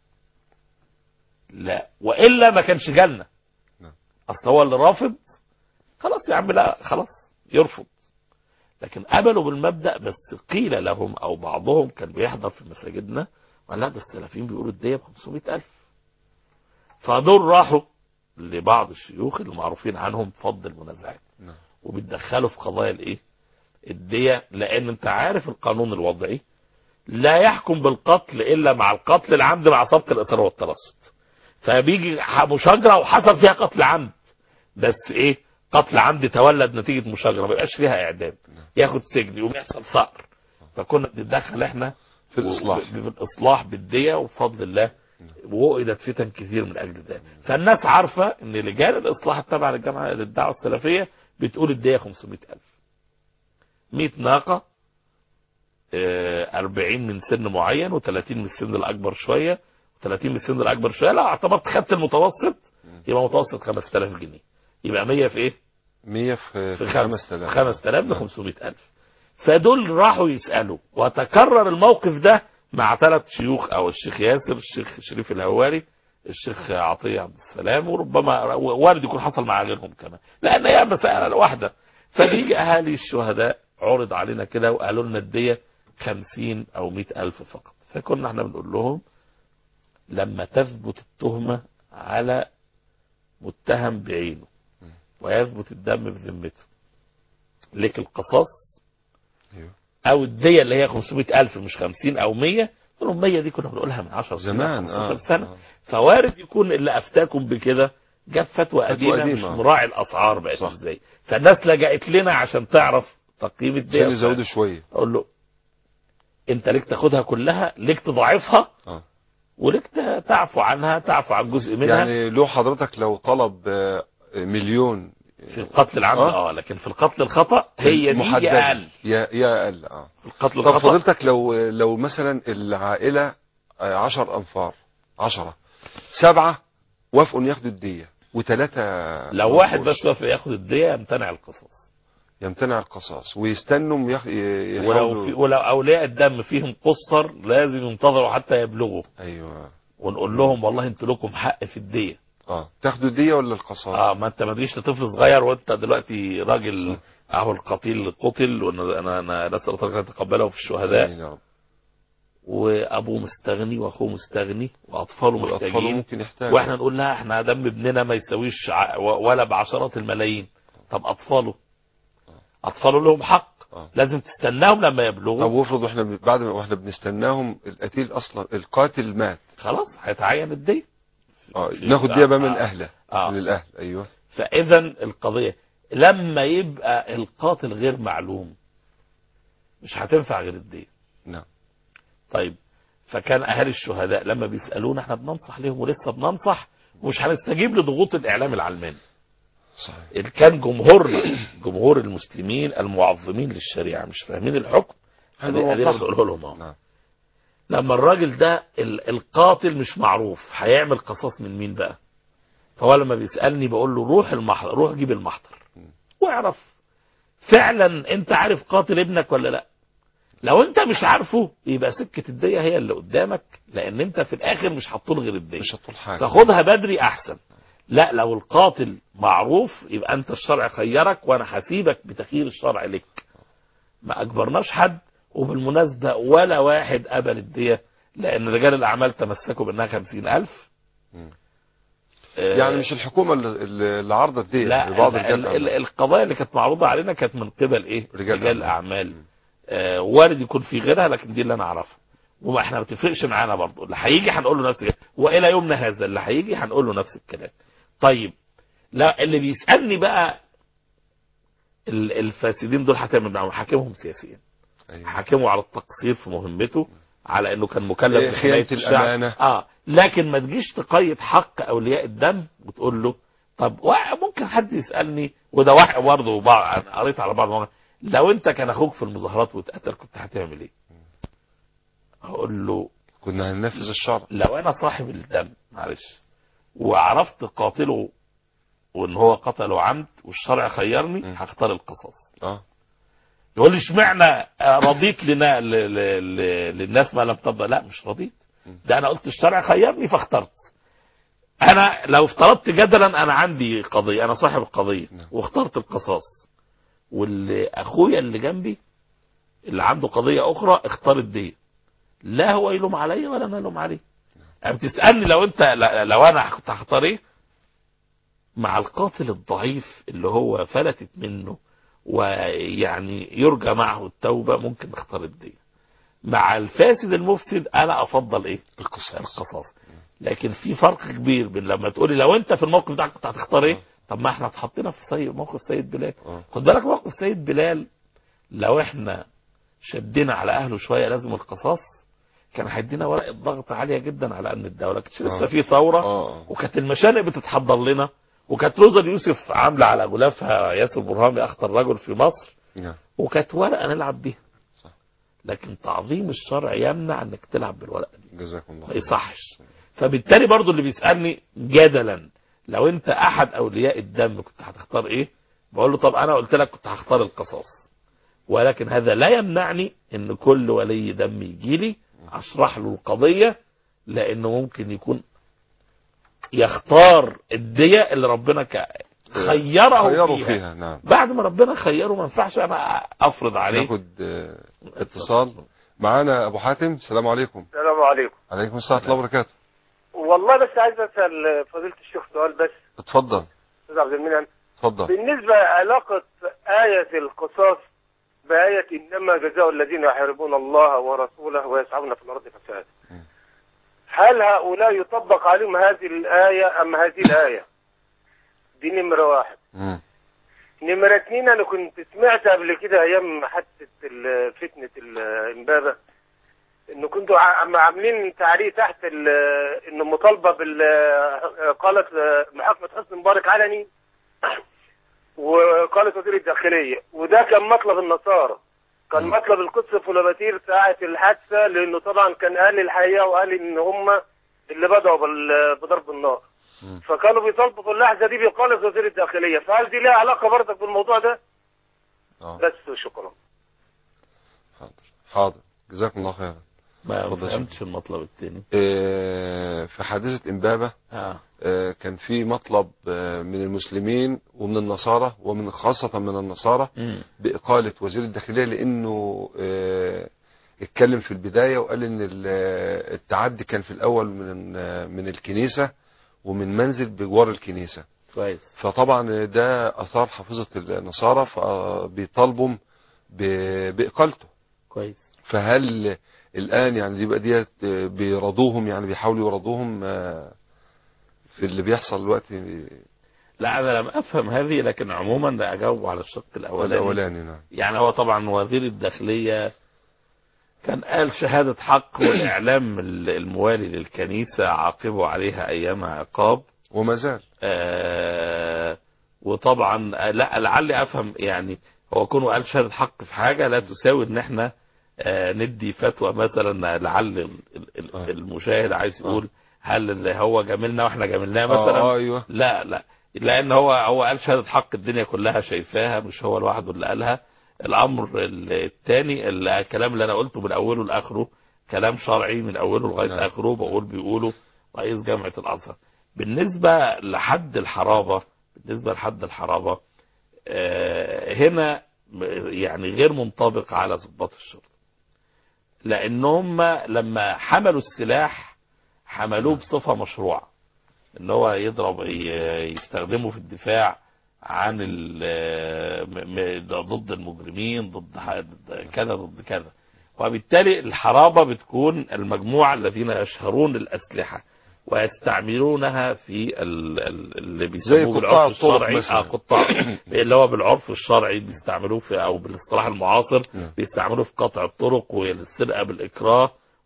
لا والا ما كانش جالنا. اصل هو اللي رافض خلاص يا عم لا خلاص يرفض. لكن قبلوا بالمبدأ بس قيل لهم او بعضهم كان بيحضر في مساجدنا وقال لا ده السلفيين بيقولوا الدية ب500,000. فدول راحوا لبعض الشيوخ اللي معروفين عنهم فض المنازعات وبيتدخلوا في قضايا الايه الدية لان انت عارف القانون الوضعي لا يحكم بالقتل الا مع القتل العمد مع سبق الاصرار والترصد. فبيجي مشاجره وحصل فيها قتل عمد بس ايه قتل عمد تولد نتيجه مشاجره ما يبقاش فيها اعدام ياخد سجن يقوم يحصل ثأر. فكنا بنتدخل احنا في الاصلاح في الاصلاح بالدية وبفضل الله ووقدت فتن كثير من اجل ذلك. فالناس عارفه ان لجان الاصلاح التابعه للجامعه للدعوه السلفيه بتقول الدية 500,000. 100 ناقه 40 من سن معين و30 من السن الاكبر شويه و30 من السن الاكبر شويه. لو اعتبرت خدت المتوسط يبقى متوسط 5000 جنيه يبقى 100 في ايه 100 في 5000 ب 500,000. فدول راحوا يسالوا وتكرر الموقف ده مع 3 شيوخ او الشيخ ياسر الشيخ شريف الهواري الشيخ عطيه عبد السلام وربما وارد يكون حصل مع غيرهم كمان لان هي مساله واحده. فبيجي اهالي الشهداء عرض علينا كده وقالوا لنا الدية 50 أو 100,000 فقط. فكنا احنا بنقول لهم لما تثبت التهمة على متهم بعينه ويثبت الدم في ذمته لك القصاص أو الدية اللي هي 500,000 مش 50 أو 100 الأمية دي كنا بنقولها من 10 سنين زمان 15 سنة. فوارد يكون اللي أفتاكم بكده جاب فتوى قديمة مش مراعي الأسعار بقت ازاي، فالناس لجأت لنا عشان تعرف تقييم الدية، عشان يزودوا شوية. أقول له أنت ليك تاخدها كلها، ليك تضاعفها، وليك تعفو عنها، تعفو عن جزء منها. يعني لو حضرتك لو طلب مليون في القتل العمد لكن في القتل الخطأ هي دي يا أقل يا أقل في القتل الخطأ. طب حضرتك لو مثلا العائلة 10 أنفار، 10 7 وافقوا ياخدوا الدية و3 لو واحد بس وافق ياخد الدية يمتنع القصاص ويستنوا ولو أولياء الدم فيهم قصر لازم ينتظروا حتى يبلغوا. أيوة. ونقول لهم والله انتوا لكم حق في الدية. تاخدوا الدية ولا القصاص؟ ما انت ما تجيش لطفل صغير وانت دلوقتي راجل اهو القتيل قتل، وانا نسأل الله ان يتقبله في الشهداء، وابوه مستغني واخوه مستغني واطفاله محتاجين، واحنا نقول لها احنا دم ابننا ما يساويش ولا بعشرات الملايين. طب اطفاله لهم حق، لازم تستناهم لما يبلغوا. طب وافرض احنا بعد ما احنا بنستناهم القتيل اصلا القاتل مات، خلاص هيتعين الدية. ناخد دية بقى من الاهل من الاهل. ايوه. فاذا القضية لما يبقى القاتل غير معلوم مش هتنفع غير الدية. نعم. طيب فكان اهالي الشهداء لما بيسألونا احنا بننصح لهم ولسه بننصح، ومش هنستجيب لضغوط الاعلام العلماني. صحيح. كان جمهور المسلمين المعظمين للشريعة مش فاهمين الحكم، هذه بنقوله لهم. نعم. لما الراجل ده القاتل مش معروف هيعمل قصاص من مين بقى؟ فهو لما بيسألني بقول له روح المحضر، روح جيب المحضر واعرف فعلا انت عارف قاتل ابنك ولا لا. لو انت مش عارفه يبقى سكة الدية هي اللي قدامك، لان انت في الاخر مش هتطول غير الدية، مش هتطول حاجة، فخدها بدري احسن. لا لو القاتل معروف يبقى انت الشرع خيرك، وانا هسيبك بتخيير الشرع لك، ما اجبرناش حد. وبالمناسبة ولا واحد قبل الدية، لان رجال الاعمال تمسكوا بانها 50,000. يعني مش الحكومة اللي عارضة الدية، لا بعض القضايا اللي كانت معروضة علينا كانت من قبل رجال الاعمال. وارد يكون في غيرها، لكن دي اللي انا اعرفها، وما احنا ما بتفرقش معانا برضه. اللي هيجي هنقول له نفس الكلام، والى يومنا هذا اللي هيجي هنقول له نفس الكلام. طيب لا اللي بيسألني بقى الفاسدين دول هتعمل معاهم، حاكمهم سياسيا. أيوة. حاكمه على التقصير في مهمته، على انه كان مكلف بحماية الامانه. لكن ما تجيش تقيد حق اولياء الدم وتقول له طب ممكن حد يسالني، وده واحد برضه انا قريت على بعض لو انت كان اخوك في المظاهرات واتقتل كنت هتعمل ايه؟ هقول له كنا هننفذ الشرع. لو انا صاحب الدم معلش وعرفت قاتله وان هو قتله عمد والشرع خيرني هختار القصاص. يقول لي اشمعنى رضيت للناس ما لم ترضى؟ لا مش رضيت، ده انا قلت الشرع خيرني فاخترت. انا لو افترضت جدلا انا عندي قضية، انا صاحب القضية واخترت القصاص، واللي اخويا اللي جنبي اللي عنده قضية اخرى اختار الدية، لا هو يلوم علي ولا انا يلوم عليه. يعني بتسألني لو انا كنت هختار ايه؟ مع القاتل الضعيف اللي هو فلتت منه ويعني يرجى معه التوبة ممكن اختار الدية. مع الفاسد المفسد انا افضل ايه؟ القصاص. لكن في فرق كبير بين لما تقولي لو انت في الموقف ده كنت هتختار ايه؟ طب ما احنا اتحطينا في موقف سيد بلال. خد بالك موقف سيد بلال لو احنا شدينا على اهله شوية لازم القصاص كان هيدينا ورقة ضغط عالية جدا على امن الدولة. كانت لسه في ثورة وكانت المشانق بتتحضر لنا، وكانت روزا اليوسف عاملة على غلافها ياسر برهامي اخطر رجل في مصر، وكانت ورقة نلعب بيها. لكن تعظيم الشرع يمنع انك تلعب بالورقة دي، جزاكم الله ما يصحش. فبالتالي برضو اللي بيسألني جدلا لو انت احد اولياء الدم كنت هتختار ايه؟ بقول له طب انا قلت لك كنت هختار القصاص، ولكن هذا لا يمنعني ان كل ولي دم يجي لي اشرح له القضية، لانه ممكن يكون يختار الدية اللي ربنا خيره فيها. نعم. بعد ما ربنا خيره ما ينفعش انا افرض عليه. ناخد اتصال معانا. ابو حاتم السلام عليكم. السلام عليكم. عليكم السلام ورحمه الله وبركاته. والله بس عايز اسال فضيله الشيخ سؤال بس. اتفضل استاذ عبد المنعم. اتفضل. بالنسبه علاقه آية القصاص بآية إنما جزاء الذين يحاربون الله ورسوله ويسعون في الأرض فسادا. هل هؤلاء يطبق عليهم هذه الآية أم هذه الآية؟ دي نمرة واحد. نمرة 2، أنا كنت سمعت قبل كده أيام حادثة فتنة إمبابة إنه كنتوا عاملين تعليق تحت إنه مطالبة قالت محاكمة حسني مبارك علني وقالت وزير الداخلية، وده كان مطلب النصارى، كان مطلب القدس فلوباتير ساعة الحادثة، لأنه طبعا كان أهل الحقيقة وقال إن هم اللي بدأوا بضرب النار، فكانوا بيطالبوا في اللحظة دي بإقالة وزير الداخلية. فهل دي لها علاقة برضك بالموضوع ده؟ بس شكرا. حاضر جزاكم الله خيرا. ما فهمتش المطلب الثاني. في حادثة إمبابة كان في مطلب من المسلمين ومن النصارى ومن خاصة من النصارى بإقالة وزير الداخلية، لأنه اتكلم في البداية وقال إن التعدي كان في الأول من الكنيسة ومن منزل بجوار الكنيسة. كويس. فطبعا ده أثار حافظة النصارى فبيطالبوا بإقالته. كويس. فهل الآن يعني يبقى ديت بيرضوهم، يعني بيحاولوا يرضوهم في اللي بيحصل دلوقتي؟ لا أنا لم أفهم هذه، لكن عموما لا أجاوب على الشق الأولاني. نعم. يعني هو طبعا وزير الداخلية كان قال شهادة حق، والإعلام الموالي للكنيسة عاقبوا عليها أيام عقاب وما زال. وطبعا لا لعلي أفهم، يعني هو كونه قال شهادة حق في حاجة لا تساوي إن احنا ندي فتوى مثلا. لعل المشاهد عايز يقول هل اللي هو جاملنا واحنا جاملناه مثلا؟ أيوة. لا لان هو قال شهادة حق الدنيا كلها شايفاها، مش هو لوحده اللي قالها. الامر الثاني الكلام اللي انا قلته من اوله لاخره كلام شرعي من اوله لغايه اخره، بيقوله رئيس جامعة الازهر. بالنسبة لحد الحرابة هنا يعني غير منطبق على ضباط الشرطة، لانهم لما حملوا السلاح حملوه بصفة مشروعة، ان هو يضرب يستخدمه في الدفاع عن ضد المجرمين، ضد كذا ضد كذا. وبالتالي الحرابة بتكون المجموعة الذين يشهرون الأسلحة ويستعملونها في اللي بيسموه بالعرف الشرعي قطاع اللي هو بالعرف الشرعي بيستعملوه في، او بالاصطلاح المعاصر بيستعملوه في قطع الطرق والسرقة بالإكراه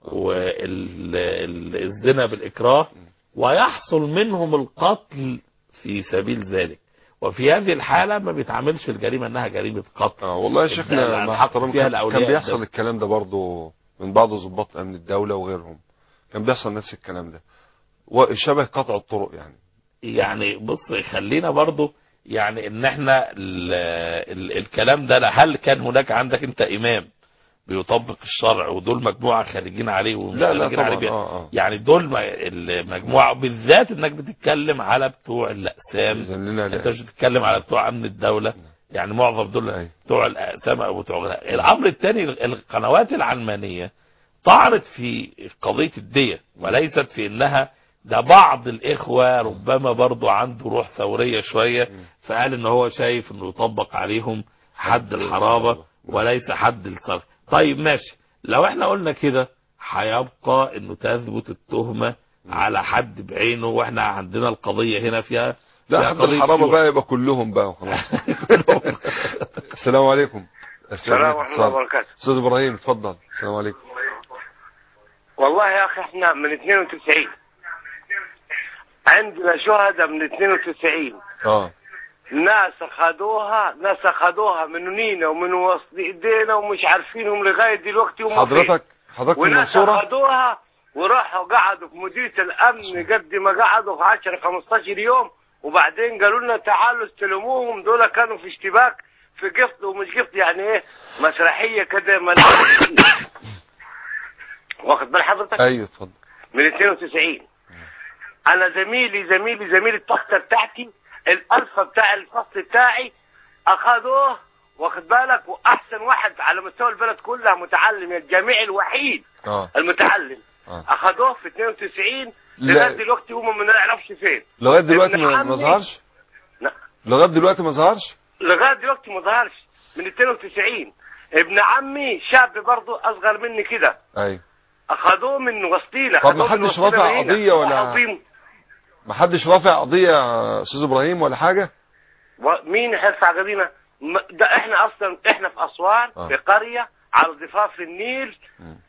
والزنا بالإكراه، ويحصل منهم القتل في سبيل ذلك. وفي هذه الحالة ما بيتعاملش الجريمة انها جريمة قتل. والله يا شيخنا مع احترام كان بيحصل الكلام ده برضه من بعض ضباط امن الدولة وغيرهم، كان بيحصل نفس الكلام ده وشبه قطع الطرق. يعني بص خلينا برضه يعني ان احنا الكلام ده، هل كان هناك عندك انت امام بيطبق الشرع ودول مجموعة خارجين عليه ومش خارجين عليه؟ يعني دول المجموعة بالذات انك بتتكلم على بتوع الاقسام، انت مش بتتكلم على بتوع امن الدولة. يعني معظم دول بتوع الاقسام او بتوع الامر الثاني. القنوات العلمانية طعنت في قضية الدية، وليست في انها ده بعض الاخوة ربما برضو عنده روح ثورية شوية، فقال ان هو شايف انه يطبق عليهم حد الحرابة وليس حد الصرف. طيب ماشي، لو احنا قلنا كده هيبقى انه تثبت التهمة على حد بعينه، واحنا عندنا القضية هنا فيها لا حد الحرابة بقى يبقى كلهم بقى وخلاص. السلام عليكم. السلام ورحمة الله وبركاته. استاذ ابراهيم اتفضل. السلام عليكم. والله يا اخي احنا من 92 عندنا شهداء من 92. ناس اخذوها من نينا ومن وسط ايدينا ومش عارفينهم لغايه دلوقتي. حضرتك وناس اخذوها وراحوا قعدوا في مديريه الامن قد ما قعدوا في 10-15 يوم، وبعدين قالوا لنا تعالوا استلموهم، دول كانوا في اشتباك في قفط ومش قفط، يعني ايه مسرحيه كده واخد بال حضرتك؟ ايوه اتفضل. من 92 انا زميلي التخته بتاعتي الالفه بتاع الفصل بتاعي اخذوه، واخد بالك، واحسن واحد على مستوى البلد كلها متعلم، الجامعي الوحيد المتعلم اخذوه في 92 لغايه دلوقتي هم ما نعرفش فين. لغايه دلوقتي ما ظهرش. لا لغايه دلوقتي ما ظهرش. لغايه دلوقتي ما ظهرش. من 92. ابن عمي شاب برضه اصغر مني كده. ايوه. اخذوه من وسطيله. طب ما حدش رافع قضيه ولا ما حدش رافع قضيه يا استاذ ابراهيم ولا حاجه؟ مين هيرفع قضيه؟ ده احنا اصلا احنا في اسوان في قريه على ضفاف النيل.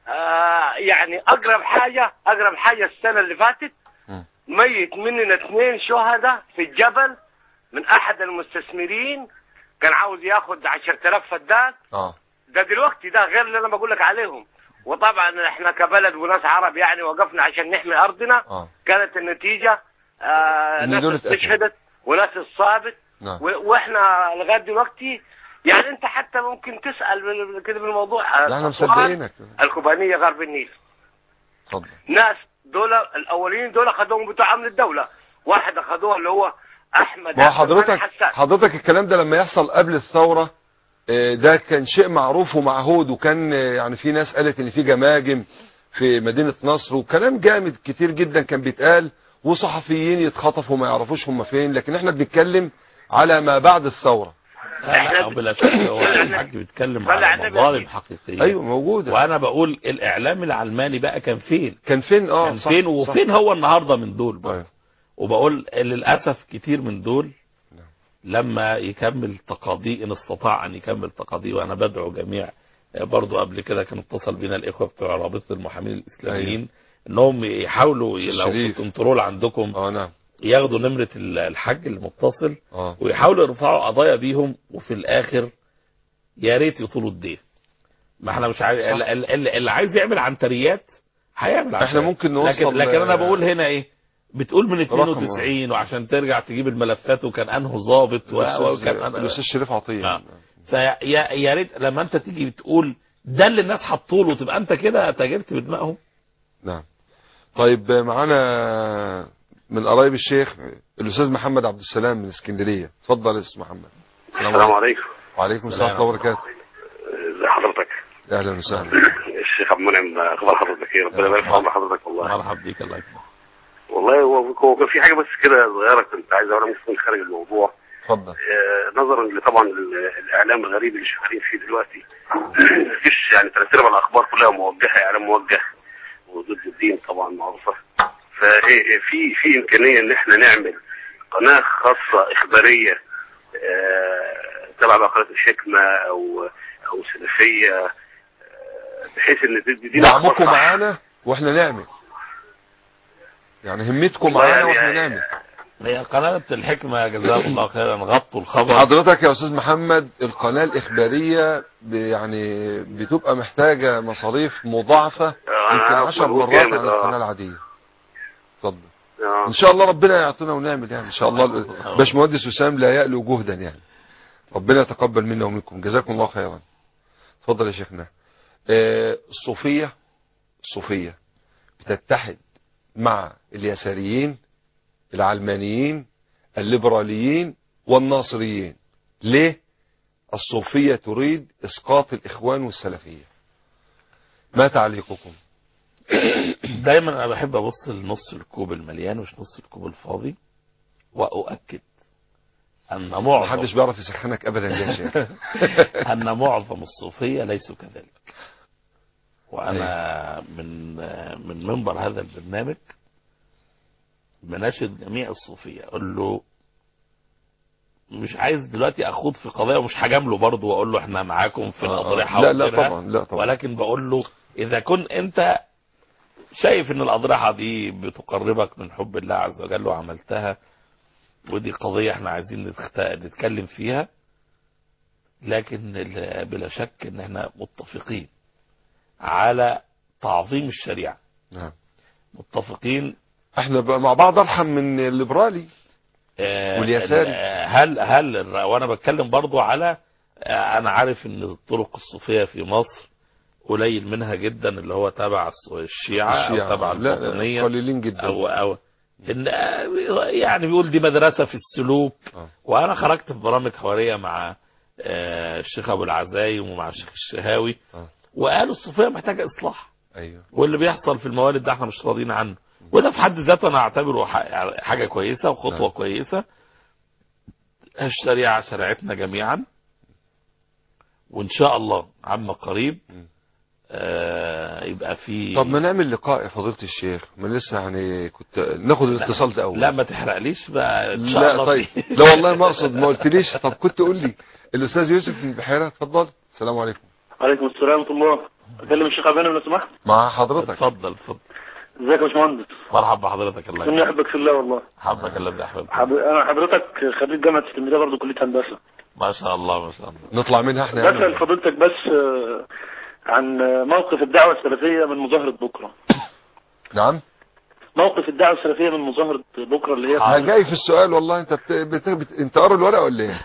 يعني اقرب حاجه السنه اللي فاتت ميت مننا 2 شهداء في الجبل من احد المستثمرين، كان عاوز ياخد 10,000 فدان. ده دلوقتي ده غير اللي انا بقول لك عليهم. وطبعا احنا كبلد وناس عرب يعني وقفنا عشان نحمي ارضنا. كانت النتيجه ناس استشهدت وناس اصابت. واحنا لغايه دلوقتي يعني انت حتى ممكن تسال كده بالموضوع. لا احنا مصدقينك. الكوبانيه غرب النيل. اتفضل. ناس دول الاولين دول خدوهم بتوع امن الدوله، واحد اخذوه اللي هو احمد. ما حضرتك الكلام ده لما يحصل قبل الثوره ده كان شيء معروف ومعهود، وكان يعني في ناس قالت ان في جماجم في مدينه نصر وكلام جامد كتير جدا كان بيتقال، وصحفيين يتخطفوا وما يعرفوش هم فين. لكن احنا بنتكلم على ما بعد الثوره. لا بلا شك هو الحاج بيتكلم على مظالم حقيقيه. ايوه موجوده. وانا بقول الاعلام العلماني بقى كان فين كان فين وفين هو النهارده من دول برضه. وبقول للاسف كتير من دول لما يكمل تقاضيه ان استطاع ان يكمل تقاضيه. وانا بدعو جميع برضه قبل كده كان اتصل بينا الاخوه بتوع رابطه المحامين الاسلاميين انهم يحاولوا لو في كنترول عندكم نعم ياخدوا نمرة الحج المتصل ويحاولوا يرفعوا قضايا بيهم، وفي الاخر يا ريت يطولوا الدين. ما احنا مش عارف اللي عايز يعمل عنتريات هيعمل عنتريات. احنا ممكن نوصل لكن انا بقول هنا ايه، بتقول من 92 وعشان ترجع تجيب الملفات وكان انه ضابط وكان الاستاذ شريف عطيه. فيا ريت لما انت تيجي بتقول ده اللي الناس حطوا له تبقى انت كده تاجرت بدمائهم. نعم. طيب معانا من قرايب الشيخ الاستاذ محمد عبد السلام من اسكندريه. اتفضل يا استاذ محمد. السلام عليكم. وعليكم السلام ورحمه الله وبركاته. ازي حضرتك؟ اهلا وسهلا. الشيخ عبد المنعم، اخبار حضرتك ايه؟ ربنا يبارك في عمر حضرتك. والله مرحبا بيك. الله يكرمك. والله هو كان في حاجه بس كده صغيره كنت عايز اقولها ممكن خارج الموضوع. اتفضل. نظرا لطبعا الاعلام الغريب اللي شغالين فيه دلوقتي مفيش يعني 3/4 الاخبار كلها موجهه اعلام موجه وضد الدين طبعا معروفه. في امكانيه ان احنا نعمل قناه خاصه اخباريه تبع قناه الحكمه او سلفيه بحيث ان دي دعمكم معانا واحنا نعمل يعني همتكم معانا واحنا نعمل. هي قناه الحكمه جزاهم الله خيرا غطوا الخبر. حضرتك يا استاذ محمد القناه الاخباريه يعني بتبقى محتاجه مصاريف مضاعفه يمكن 10 مرات عن القناه العاديه. اتفضل. ان شاء الله ربنا يعطينا ونعمل يعني ان شاء الله. باشمهندس وسام لا يألو جهدا يعني. ربنا يتقبل منا ومنكم جزاكم الله خيرا. اتفضل يا شيخنا. الصوفيه بتتحد مع اليساريين العلمانيين الليبراليين والناصريين. ليه؟ الصوفية تريد اسقاط الاخوان والسلفية. ما تعليقكم؟ دايما انا بحب ابص لنص الكوب المليان مش نص الكوب الفاضي، واؤكد ان معظم محدش بيعرف يسخنك ابدا يا شيخ ان معظم الصوفية ليسوا كذلك. وانا من منبر هذا البرنامج بناشد جميع الصوفية اقول له مش عايز دلوقتي اخوض في قضايا ومش هجامله برضه واقول له احنا معاكم في الاضرحه لا طبعا ولكن بقول له اذا كنت انت شايف ان الاضرحه دي بتقربك من حب الله عز وجل وعملتها ودي قضيه احنا عايزين نتكلم فيها، لكن بلا شك ان احنا متفقين على تعظيم الشريعه. نعم متفقين. احنا بقى مع بعض ارحم من الليبرالي واليساري. هل وانا بتكلم برضو على انا عارف ان الطرق الصوفيه في مصر قليل منها جدا اللي هو تبع الشيعة او تبع الباطنيه قليلين جدا او إن يعني بيقول دي مدرسه في السلوك. وانا خرجت في برامج حواريه مع الشيخ ابو العزايم ومع الشيخ الشهاوي وقالوا الصوفيه محتاجه اصلاح. ايوه. واللي بيحصل في الموالد ده احنا مش راضيين عنه، وده في حد ذاته انا اعتبره حاجه كويسه وخطوه كويسه. الشريعه شرعتنا جميعا وان شاء الله عما قريب يبقى في. طب ما نعمل لقاء يا فضيلة الشيخ، ما لسه يعني كنت ناخد الاتصال ده اول. لا ما تحرقليش بقى ان شاء لا الله. طيب لا والله ما اقصد، ما قلتليش. طب كنت قول لي الاستاذ يوسف من البحيرة، اتفضل. السلام عليكم. وعليكم السلام ورحمة الله. اكلم الشيخ عباني لو سمحت. مع حضرتك. اتفضل. ازيك يا باشمهندس؟ مرحبا بحضرتك. الله يخليك. احبك في الله والله. حبك الله يحبك. انا حضرتك خريج جامعة اسكندرية برضه، كلية هندسة. ما شاء الله ما شاء الله. نطلع منها احنا بسأل يعني فضيلتك بس عن موقف الدعوة السلفية من مظاهرة بكرة. نعم. موقف الدعوة السلفية من مظاهرة بكرة اللي هي انا جاي في السؤال والله. انت انت قاري الورقه ولا ايه؟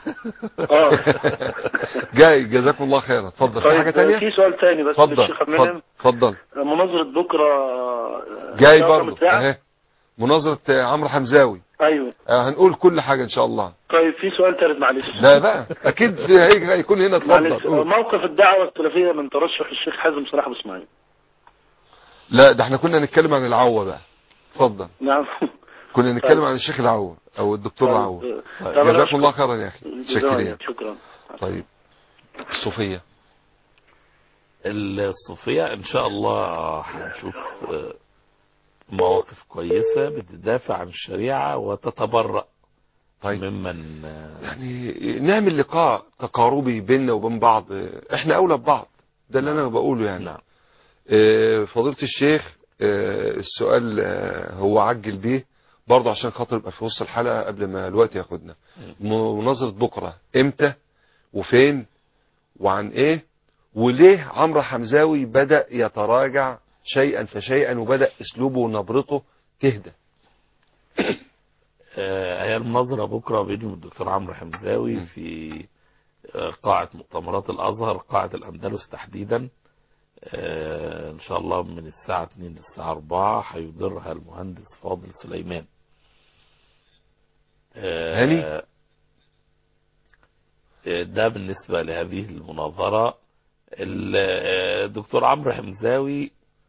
جاي. جزاكم الله خيرا. اتفضل. طيب في حاجه ثانيه؟ في سؤال ثاني بس للشيخ منعم. اتفضل. مناظرة بكرة جاي برضه اهي، مناظرة عمرو حمزاوي. ايوه هنقول كل حاجة ان شاء الله. طيب في سؤال ثالث معلش. لا بقى اكيد هيكون هنا. اتفضل. موقف الدعوة السلفية من ترشح الشيخ حازم صلاح ابو اسماعيل. لا ده احنا كنا نتكلم عن العوة بقى. اتفضل. نعم. كنا نتكلم عن الشيخ العوة او الدكتور العوة. جزاكم الله خيرا يا اخي. شكرا. طيب الصوفية. الصوفية ان شاء الله هنشوف مواقف كويسة بتدافع عن الشريعة وتتبرأ طيب ممن يعني نعمل لقاء تقاربي بيننا وبين بعض. احنا اولى ببعض. ده اللي انا بقوله يعني. نعم. فضيلة الشيخ السؤال هو عجل بيه برضه عشان خاطر يبقى في وسط الحلقة قبل ما الوقت ياخدنا. مناظرة بكرة امتى وفين وعن ايه، وليه عمرو حمزاوي بدأ يتراجع شيئا فشيئا وبدأ اسلوبه ونبرته تهدى؟ هي المناظرة بكرة بيني والدكتور عمرو حمزاوي في قاعة مؤتمرات الازهر، قاعة الاندلس تحديدا. ان شاء الله من الساعة 2 للساعة 4 هيديرها المهندس فاضل سليمان. هاني ده بالنسبة لهذه المناظرة. الدكتور عمرو حمزاوي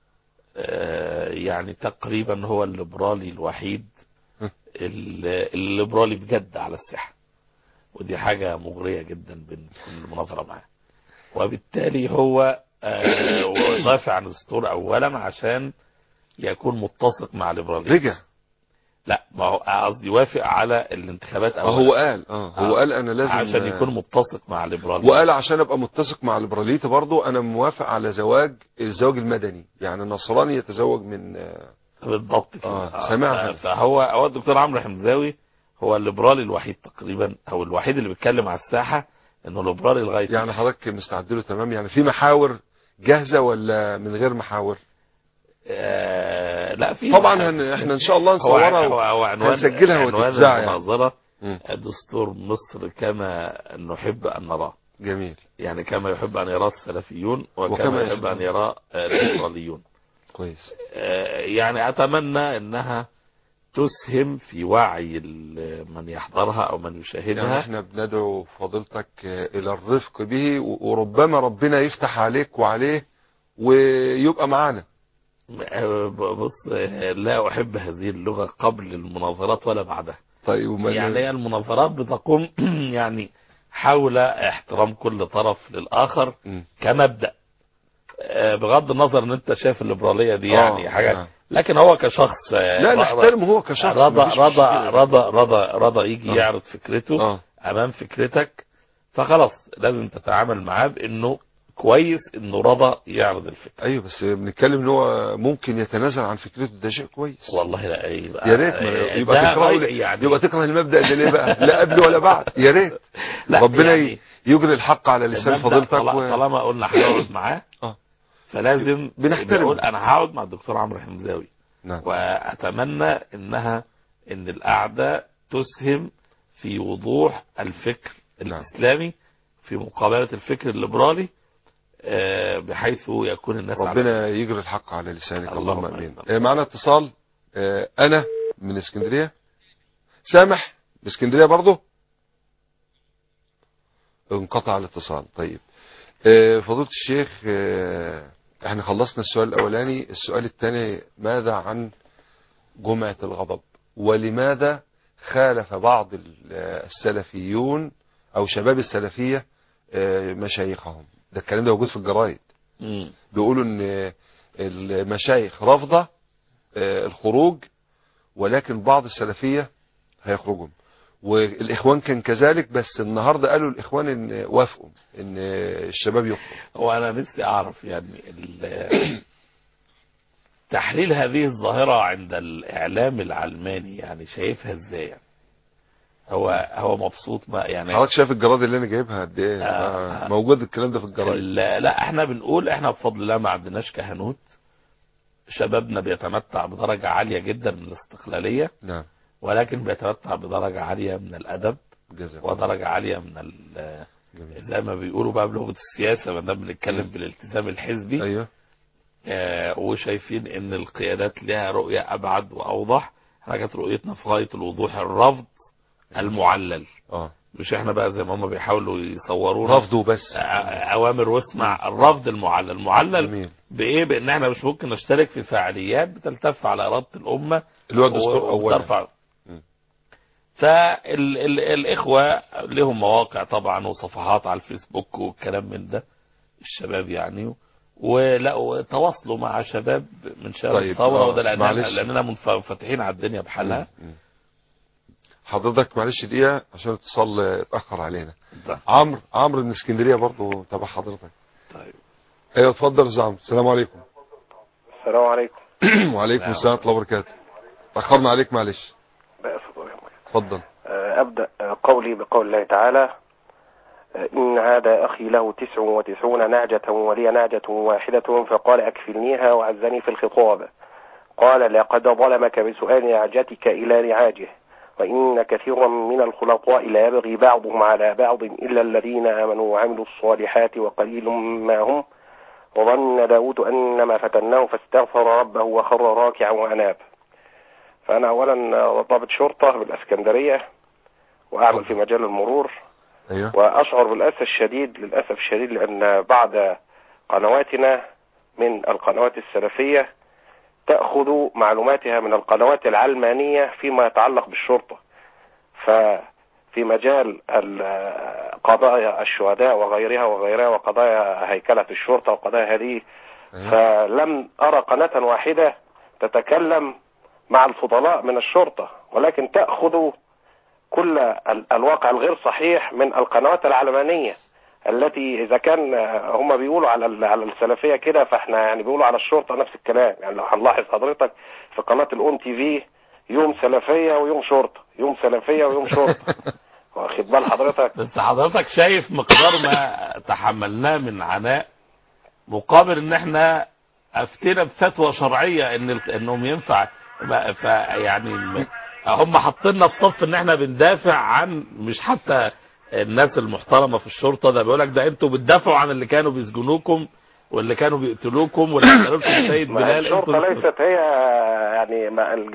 يعني تقريبا هو الليبرالي الوحيد الليبرالي بجد على الساحة، ودي حاجة مغرية جدا بين كل مناظرة معاه. وبالتالي هو دافع عن الدستور اولا عشان يكون متسق مع الليبرالية. رجع. لا ما هو قصدي وافق على الانتخابات اولا. هو قال هو قال انا لازم عشان يكون متسق مع الليبرالية، وقال عشان ابقى متسق مع الليبرالية برضه انا موافق على الزواج المدني، يعني النصراني يتزوج من بالضبط كده. سمعها. فهو الدكتور عمرو حمزاوي هو الليبرالي الوحيد تقريبا، او الوحيد اللي بيتكلم على الساحة انه ليبرالي لغاية يعني حضرتك مستعد له تمام؟ يعني في محاور جاهزة ولا من غير محاور؟ لا في طبعا احنا ان شاء الله نصورها ونسجلها وتتذاع. المناظرة دستور مصر كما نحب ان نراه. جميل. يعني كما يحب ان يراه السلفيون وكما يحب ان يراه الليبراليون. كويس. يعني اتمنى انها تسهم في وعي من يحضرها او من يشاهدها. يعني احنا بندعو فضيلتك الى الرفق به، وربما ربنا يفتح عليك وعليه ويبقى معانا. بص لا احب هذه اللغة قبل المناظرات ولا بعدها. طيب يعني المناظرات بتقوم يعني حول احترام كل طرف للاخر كمبدأ، بغض النظر ان انت شايف الليبرالية دي يعني حاجة، لكن هو كشخص لا نحترمه هو كشخص. رضى يجي يعرض فكرته امام فكرتك، فخلاص لازم تتعامل معاه بانه كويس انه رضى يعرض الفكرة. ايوه بس بنتكلم ان هو ممكن يتنازل عن فكرته، ده شيء كويس. والله لا يا ريت يبقى تكره يعني يبقى تكره المبدأ ده ليه بقى؟ لا قبل ولا بعد. يا ريت ربنا يعني يجري الحق على لسان فضيلتك. طالما قلنا هنقعد معاه فلازم بنحترم. انا هقعد مع الدكتور عمرو حمزاوي. نعم. واتمنى ان القعدة تسهم في وضوح الفكر الاسلامي في مقابلة الفكر الليبرالي، بحيث يكون الناس ربنا يجري الحق على لسانك. اللهم امين. معنا اتصال. انا من اسكندرية. سامح من اسكندرية برضو. انقطع الاتصال. طيب فضيلة الشيخ احنا خلصنا السؤال الاولاني. السؤال الثاني ماذا عن جمعة الغضب، ولماذا خالف بعض السلفيون او شباب السلفية مشايخهم. ده الكلام ده موجود في الجرايد. بيقولوا ان المشايخ رافضة الخروج، ولكن بعض السلفية هيخرجون، والاخوان كان كذلك، بس النهارده قالوا الاخوان ان وافقوا ان الشباب يخرج. هو انا نفسي اعرف يعني تحليل هذه الظاهرة عند الاعلام العلماني، يعني شايفها ازاي؟ يعني هو مبسوط ما يعني. حضرتك شايف الجرائد اللي انا جايبها قد ايه؟ موجود الكلام ده في الجرايد. لا احنا بنقول احنا بفضل الله ما عندناش كهنوت، شبابنا بيتمتع بدرجة عالية جدا من الاستقلالية. نعم. ولكن بيتمتع بدرجة عالية من الأدب، ودرجة عالية من زي ما بيقولوا بقى بلغة السياسة، ما دام بنتكلم بالالتزام الحزبي. ايوه. وشايفين ان القيادات لها رؤية ابعد واوضح. احنا كانت رؤيتنا في غاية الوضوح، الرفض المعلل. مش احنا بقى زي ما هم بيحاولوا يصورونا رفضوا بس اوامر واسمع. الرفض المعلل بايه؟ بان احنا مش ممكن نشترك في فعاليات بتلتف على اراده الامه اللي هو الدستور اولا. فالاخوه لهم مواقع طبعا وصفحات على الفيسبوك والكلام من ده، الشباب يعني، ولقوا تواصلوا مع شباب من شباب الثوره. وده لاننا منفتحين على الدنيا بحالها. حضرتك معلش دقيقة عشان الاتصال اتأخر علينا. عمرو من اسكندرية برضه تبع حضرتك. طيب. ايوه اتفضل يا عمرو. السلام عليكم. السلام عليكم. وعليكم السلام ورحمة الله وبركاته. تأخرنا عليك معلش. اتفضل. أبدأ قولي بقول الله تعالى: إن هذا أخي له 99 نعجة ولي نعجة واحدة فقال أكفلنيها وعزني في الخطاب. قال: لقد ظلمك بسؤال نعجتك إلى نعاجه، وإن كثيرا من الخلطاء لا يبغي بعضهم على بعض إلا الذين آمنوا وعملوا الصالحات وقليل ما هم. وظن داود أن ما فتناه فاستغفر ربه وخر راكعا وأناب. فأنا أولا ضابط شرطة بالإسكندرية، وأعمل في مجال المرور. أيوه. وأشعر بالأسف الشديد لأن بعض قنواتنا من القنوات السلفية تأخذ معلوماتها من القنوات العلمانية فيما يتعلق بالشرطة. ففي مجال قضايا الشهداء وغيرها وقضايا هيكلة الشرطة وقضايا هذه، فلم أرى قناة واحدة تتكلم مع الفضلاء من الشرطة، ولكن تأخذ كل الواقع الغير صحيح من القنوات العلمانية، التي إذا كان هم بيقولوا على السلفية كده، فإحنا يعني بيقولوا على الشرطة نفس الكلام. يعني لو هنلاحظ حضرتك في قناة الأم تي في، يوم سلفية ويوم شرطة، يوم سلفية ويوم شرطة. واخد بال حضرتك؟ بس حضرتك شايف مقدار ما تحملناه من عناء مقابل ان احنا افتينا بفتوى شرعية انهم ينفع. يعني هم حاطيننا في صف ان احنا بندافع عن، مش حتى الناس المحترمة في الشرطة، ده بيقولك ده انتوا بتدافعوا عن اللي كانوا بيسجنوكم واللي كانوا بيقتلوكم واللي قالوا لكم سيد بلال. الشرطة ليست هي يعني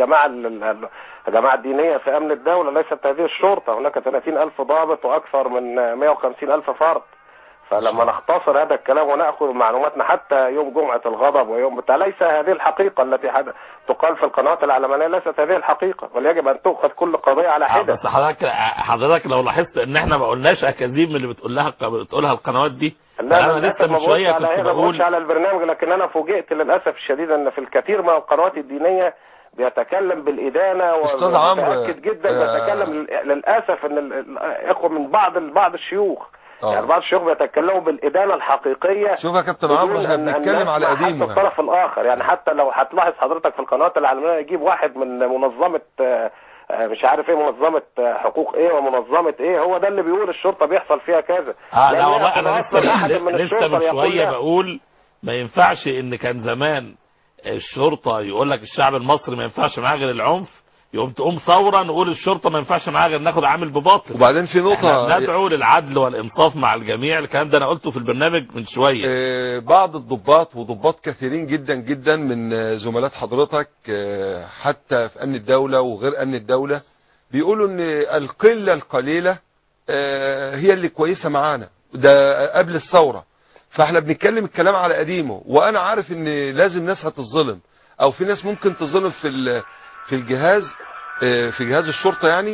الجماعة الدينية في أمن الدولة، ليست هذه الشرطة. هناك 30,000 ضابط وأكثر من 150,000 فرد. فلما نختصر هذا الكلام ونأخذ معلوماتنا حتى يوم جمعة الغضب ويوم ليس هذه الحقيقة التي تقال في القنوات العلمانية، ليست هذه الحقيقة، بل يجب أن تؤخذ كل قضية على حدة. بس حضرتك لو لاحظت ان احنا ما قلناش اكاذيب من اللي بتقولها القنوات دي. انا لسه من شويه كنت بقول على البرنامج، لكن انا فوجئت للاسف الشديد ان في الكثير من القنوات الدينيه بيتكلم بالإدانة، ومتأكد جدا بيتكلم للأسف ان الاخوه من بعض الشيوخ يعني بعض الشيوخ بيتكلموا بالإدانة الحقيقية. شوف يا كابتن عمرو، احنا بنتكلم على قديم حتى الطرف الآخر. يعني حتى لو هتلاحظ حضرتك في القنوات العالمية يجيب واحد من منظمة مش عارف ايه، منظمة حقوق ايه ومنظمة ايه، هو ده اللي بيقول الشرطة بيحصل فيها كذا. لا والله انا لسه من شوية بقول ما ينفعش ان كان زمان الشرطة يقول لك الشعب المصري ما ينفعش معاه غير العنف، يقوم تقوم ثورة نقول الشرطة ما ينفعش معاه غير ناخد عامل بباطل. وبعدين في نقطة ندعو للعدل والإنصاف مع الجميع. الكلام ده أنا قلته في البرنامج من شوية. بعض الضباط وضباط كثيرين جدا جدا من زملات حضرتك حتى في أمن الدولة وغير أمن الدولة بيقولوا ان القلة القليلة هي اللي كويسة معانا، ده قبل الثورة. فاحنا بنتكلم الكلام على قديمه، وانا عارف ان لازم ناس هتظلم، او في ناس ممكن تظلم في الجهاز، في جهاز الشرطة يعني،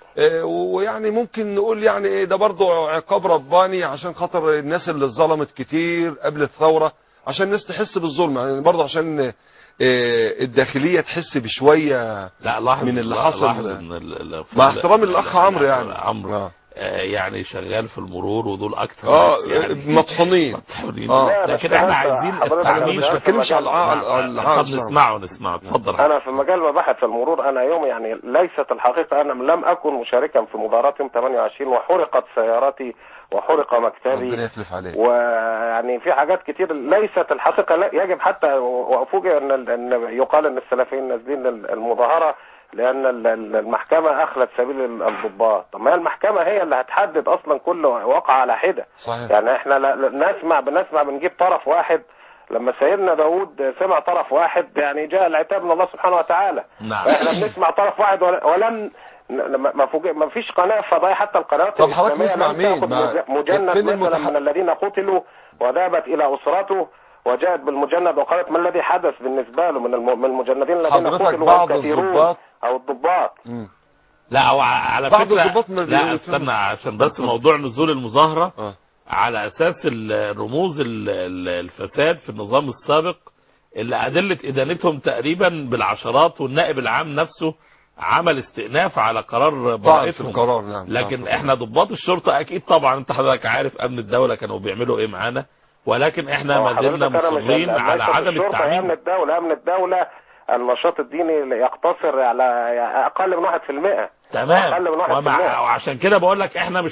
ويعني ممكن نقول يعني ده برضو عقاب رباني عشان خاطر الناس اللي اتظلمت كتير قبل الثورة، عشان الناس تحس بالظلم، يعني برضو عشان الداخلية تحس بشوية من اللي حصل. مع احترام الأخ عمرو يعني عمرو يعني شغال في المرور ودول اكتر يعني مطحونين. لكن احنا عايزين التعميم. مش بتكلمش على طب نسمعه اتفضل. انا في مجال مباحث المرور، انا يوم يعني ليست الحقيقه انا لم اكن مشاركا في مظاهرات يوم 28 وحرقت سيارتي وحرق مكتبي، ربنا يخلف عليك. ويعني في حاجات كتير ليست الحقيقه، لا يجب حتى وافوجئ ان يقال ان السلفيين نازلين المظاهره لان المحكمه اخلت سبيل الضباط. طب ما هي المحكمه هي اللي هتحدد اصلا كل واقعه على حده. صحيح. يعني احنا بنسمع بنجيب طرف واحد، لما سيدنا داود سمع طرف واحد يعني جاء العتاب من الله سبحانه وتعالى. نعم. احنا بنسمع طرف واحد ولم ما فيش قناه فضائيه، حتى القنوات الاسلاميه لم تاخذ مجند مثلا من الذين قتلوا وذهبت الى اسرته وجاءت بالمجند وقالت ما الذي حدث بالنسبه له من المجندين الذين قتلوا بعض الضباط او الضباط. لا هو على فكره لا استنى عشان بس موضوع نزول المظاهره على اساس الرموز الفساد في النظام السابق اللي ادله ادانتهم تقريبا بالعشرات، والنائب العام نفسه عمل استئناف على قرار براءتهم. نعم. لكن احنا ضباط الشرطه اكيد طبعا انت حضرتك عارف امن الدوله كانوا بيعملوا ايه معانا، ولكن احنا ما زلنا مصرين على عدم التعميم. امن الدوله النشاط الديني يقتصر على اقل من 1%. تمام. وعشان كده بقول لك احنا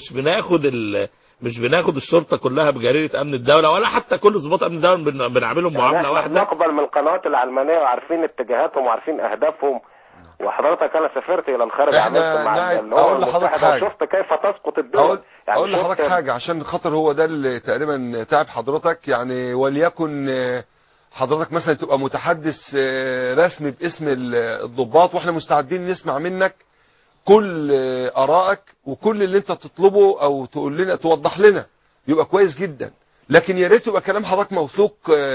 مش بناخد الشرطه كلها بجريره امن الدوله، ولا حتى كل ضباط امن الدوله بنعملهم معامله واحده. نقبل من القنوات العلمانيه وعارفين اتجاهاتهم وعارفين اهدافهم. وحضرتك انا سافرت الى الخارج، عملت مع اقول لحضرتك حاجه، شفت كيف تسقط الدول. يعني اقول لحضرتك حاجه عشان خاطر هو ده اللي تقريبا تعب حضرتك، يعني وليكن حضرتك مثلا تبقى متحدث رسمي باسم الضباط، واحنا مستعدين نسمع منك كل ارائك وكل اللي انت تطلبه او تقول لنا توضح لنا، يبقى كويس جدا. لكن يا ريت يبقى كلام حضرتك موثوق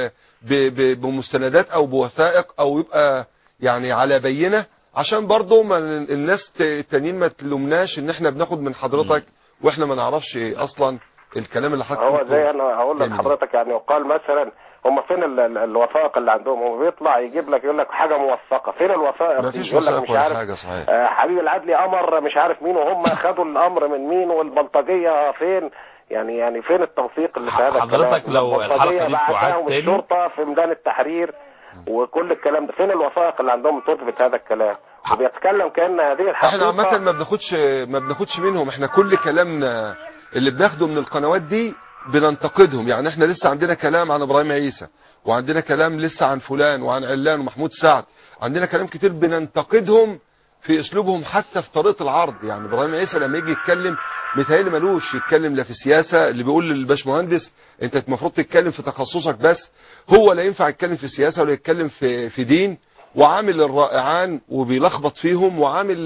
بمستندات او بوثائق، او يبقى يعني على بينه، عشان برضه ما الناس التانيين ما تلومناش ان احنا بناخد من حضرتك واحنا ما نعرفش اصلا الكلام اللي حضرتك هو زي انا هقول لحضرتك يعني يقال مثلا هم فين الوثائق اللي عندهم؟ هو بيطلع يجيب لك يقول لك حاجه موثقه، فين الوثائق؟ مفيش وثائق ولا حاجه. صحيح. حبيب العدلي امر مش عارف مين، وهم خدوا الامر من مين، والبلطجيه فين؟ يعني فين التوثيق اللي في هذا الكلام؟ حضرتك لو الحلقه دي بتعاد تاني الشرطه في ميدان التحرير وكل الكلام ده، فين الوثائق اللي عندهم تثبت هذا الكلام؟ وبيتكلم كأن هذه الحقيقه. احنا عامه ما بناخدش منهم، احنا كل كلامنا اللي بناخده من القنوات دي بننتقدهم. يعني احنا لسه عندنا كلام عن ابراهيم عيسى، وعندنا كلام لسه عن فلان وعن علان ومحمود سعد، عندنا كلام كتير بننتقدهم في اسلوبهم حتى في طريقه العرض. يعني ابراهيم عيسى لما يجي يتكلم متهيألي ملوش يتكلم لا في سياسه، اللي بيقول للباشمهندس انت المفروض تتكلم في تخصصك بس، هو لا ينفع يتكلم في سياسه ولا يتكلم في دين، وعامل الرائعان وبيلخبط فيهم، وعامل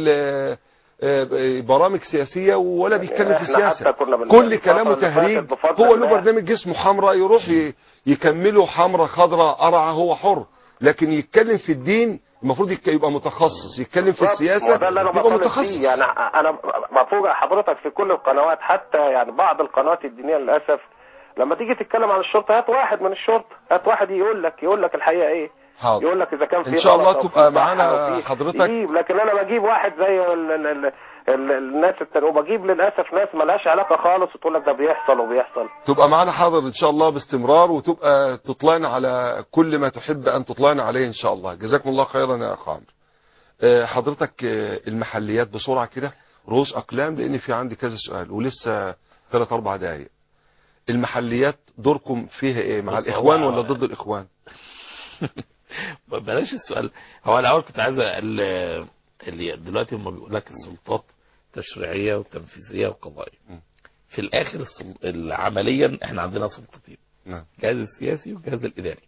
برامج سياسيه ولا بيتكلم في سياسه، كل كلامه تهريج. هو له برنامج اسمه حمراء يروح يكمله حمراء خضراء قرعه، هو حر. لكن يتكلم في الدين المفروض يبقى متخصص، يتكلم في السياسه يبقى متخصص. يعني انا بفوجئ حضرتك في كل القنوات، حتى يعني بعض القنوات الدينيه للاسف لما تيجي تتكلم عن الشرطه هات واحد من الشرطه، هات واحد يقول لك الحقيقه ايه. حاضر. يقول لك اذا كان في ان شاء الله تبقى معانا حضرتك. لكن انا بجيب واحد زي الناس التانية، وبجيب للاسف ناس مالهاش علاقه خالص وتقول لك ده بيحصل وبيحصل. تبقى معانا حاضر ان شاء الله باستمرار، وتبقى تطلعنا على كل ما تحب ان تطلعنا عليه ان شاء الله. جزاكم الله خيرا يا اخ عمرو. حضرتك المحليات بسرعه كده رؤوس اقلام، لان في عندي كذا سؤال ولسه 3-4 دقائق. المحليات دوركم فيها ايه؟ مع الاخوان ولا ضد الاخوان؟ بلاش السؤال. هو الاول كنت عايز اللي دلوقتي هم بيقول لك السلطات تشريعيه وتنفيذيه وقضائيه. في الاخر عمليا احنا عندنا سلطتين، الجهاز السياسي والجهاز الاداري.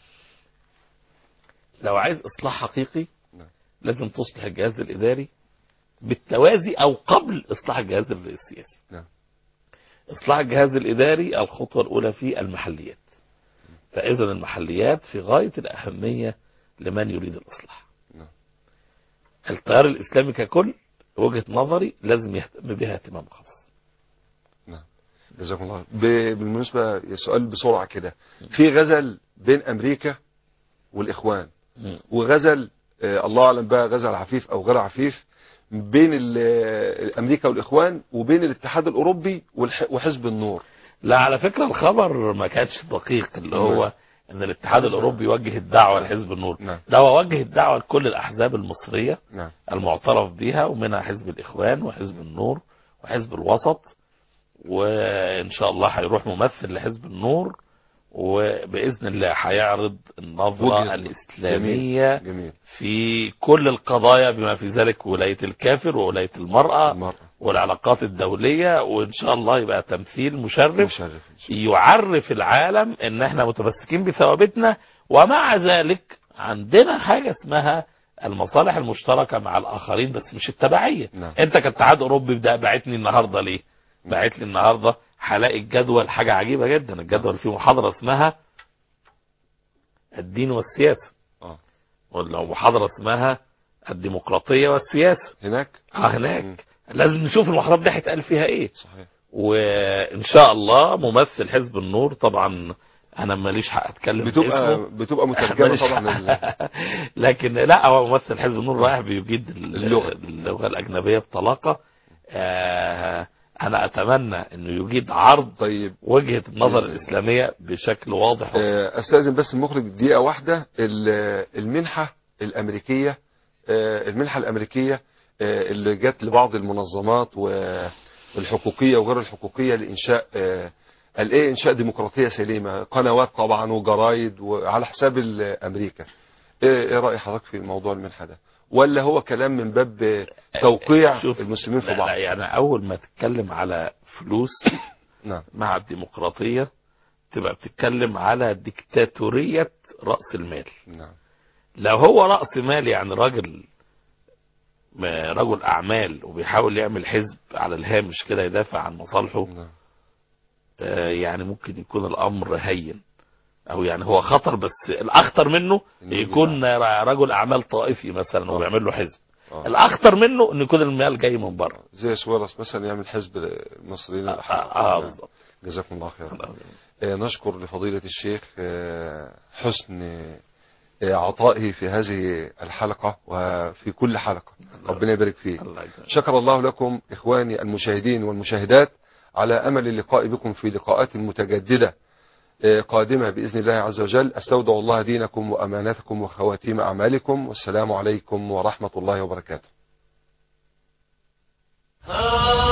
لو عايز اصلاح حقيقي لازم تصلح الجهاز الاداري بالتوازي او قبل اصلاح الجهاز السياسي. اصلاح الجهاز الاداري الخطوه الاولى في المحليات، فاذا المحليات في غايه الاهميه لمن يريد الاصلاح. التيار الاسلامي ككل وجهة نظري لازم يهتم بها اهتمام خاص. نعم جزاكم الله. بالمناسبة سؤال بسرعة كده، في غزل بين أمريكا والإخوان وغزل الله أعلم بقى غزل عفيف أو غير عفيف بين أمريكا والإخوان وبين الاتحاد الأوروبي وحزب النور. لا على فكرة الخبر ما كانش دقيق، اللي هو ان الاتحاد الاوروبي يوجه الدعوة لحزب النور. ده هو وجه الدعوة لكل الاحزاب المصرية المعترف بها، ومنها حزب الاخوان وحزب النور وحزب الوسط، وان شاء الله هيروح ممثل لحزب النور، وباذن الله هيعرض النظرة الاسلامية جميل. في كل القضايا بما في ذلك ولاية الكافر وولاية المرأة والعلاقات الدولية، وان شاء الله يبقى تمثيل مشرف يعرف العالم ان احنا متمسكين بثوابتنا، ومع ذلك عندنا حاجة اسمها المصالح المشتركة مع الاخرين بس مش التبعية. انت كاتحاد اوروبي بعتني النهاردة ليه؟ بعت لي النهاردة هلاقي الجدول حاجة عجيبة جدا، الجدول فيه محاضرة اسمها الدين والسياسة، ولا محاضرة اسمها الديمقراطية والسياسة هناك. هناك لازم نشوف المحاضرات دي هيتقال فيها ايه. صحيح. وان شاء الله ممثل حزب النور، طبعا انا ماليش حق اتكلم بتبقى مترجمة طبعا لكن لا، هو ممثل حزب النور رايح بيجيد اللغة الأجنبية بطلاقة. أنا أتمنى أنه يجيد عرض وجهة النظر الإسلامية بشكل واضح. أستاذن بس المخرج دقيقة واحدة. المنحة الأمريكية اللي جت لبعض المنظمات والحقوقية وغير الحقوقية لإنشاء إنشاء ديمقراطية سليمة، قنوات طبعا وجرايد وعلى حساب أمريكا، إيه رأي حضرتك في موضوع المنحة ده؟ ولا هو كلام من باب توقيع المسلمين في بعض؟ لا يعني أول ما تتكلم على فلوس مع الديمقراطية تبقى بتتكلم على ديكتاتورية رأس المال. لو هو رأس مال يعني رجل أعمال وبيحاول يعمل حزب على الهامش كده يدافع عن مصالحه، يعني ممكن يكون الأمر هين، أو يعني هو خطر، بس الأخطر منه يكون رجل أعمال طائفي مثلا وبيعمل له حزب. الأخطر منه أن يكون المال جاي من بره، زي سويرس مثلا يعمل حزب المصريين الأحرار. جزاكم الله خيرا. نشكر لفضيلة الشيخ حسن عطائه في هذه الحلقة وفي كل حلقة، ربنا يبارك فيه. شكر الله لكم إخواني المشاهدين والمشاهدات، على أمل اللقاء بكم في لقاءات متجددة قادمة بإذن الله عز وجل. أستودع الله دينكم وأماناتكم وخواتيم أعمالكم، والسلام عليكم ورحمة الله وبركاته.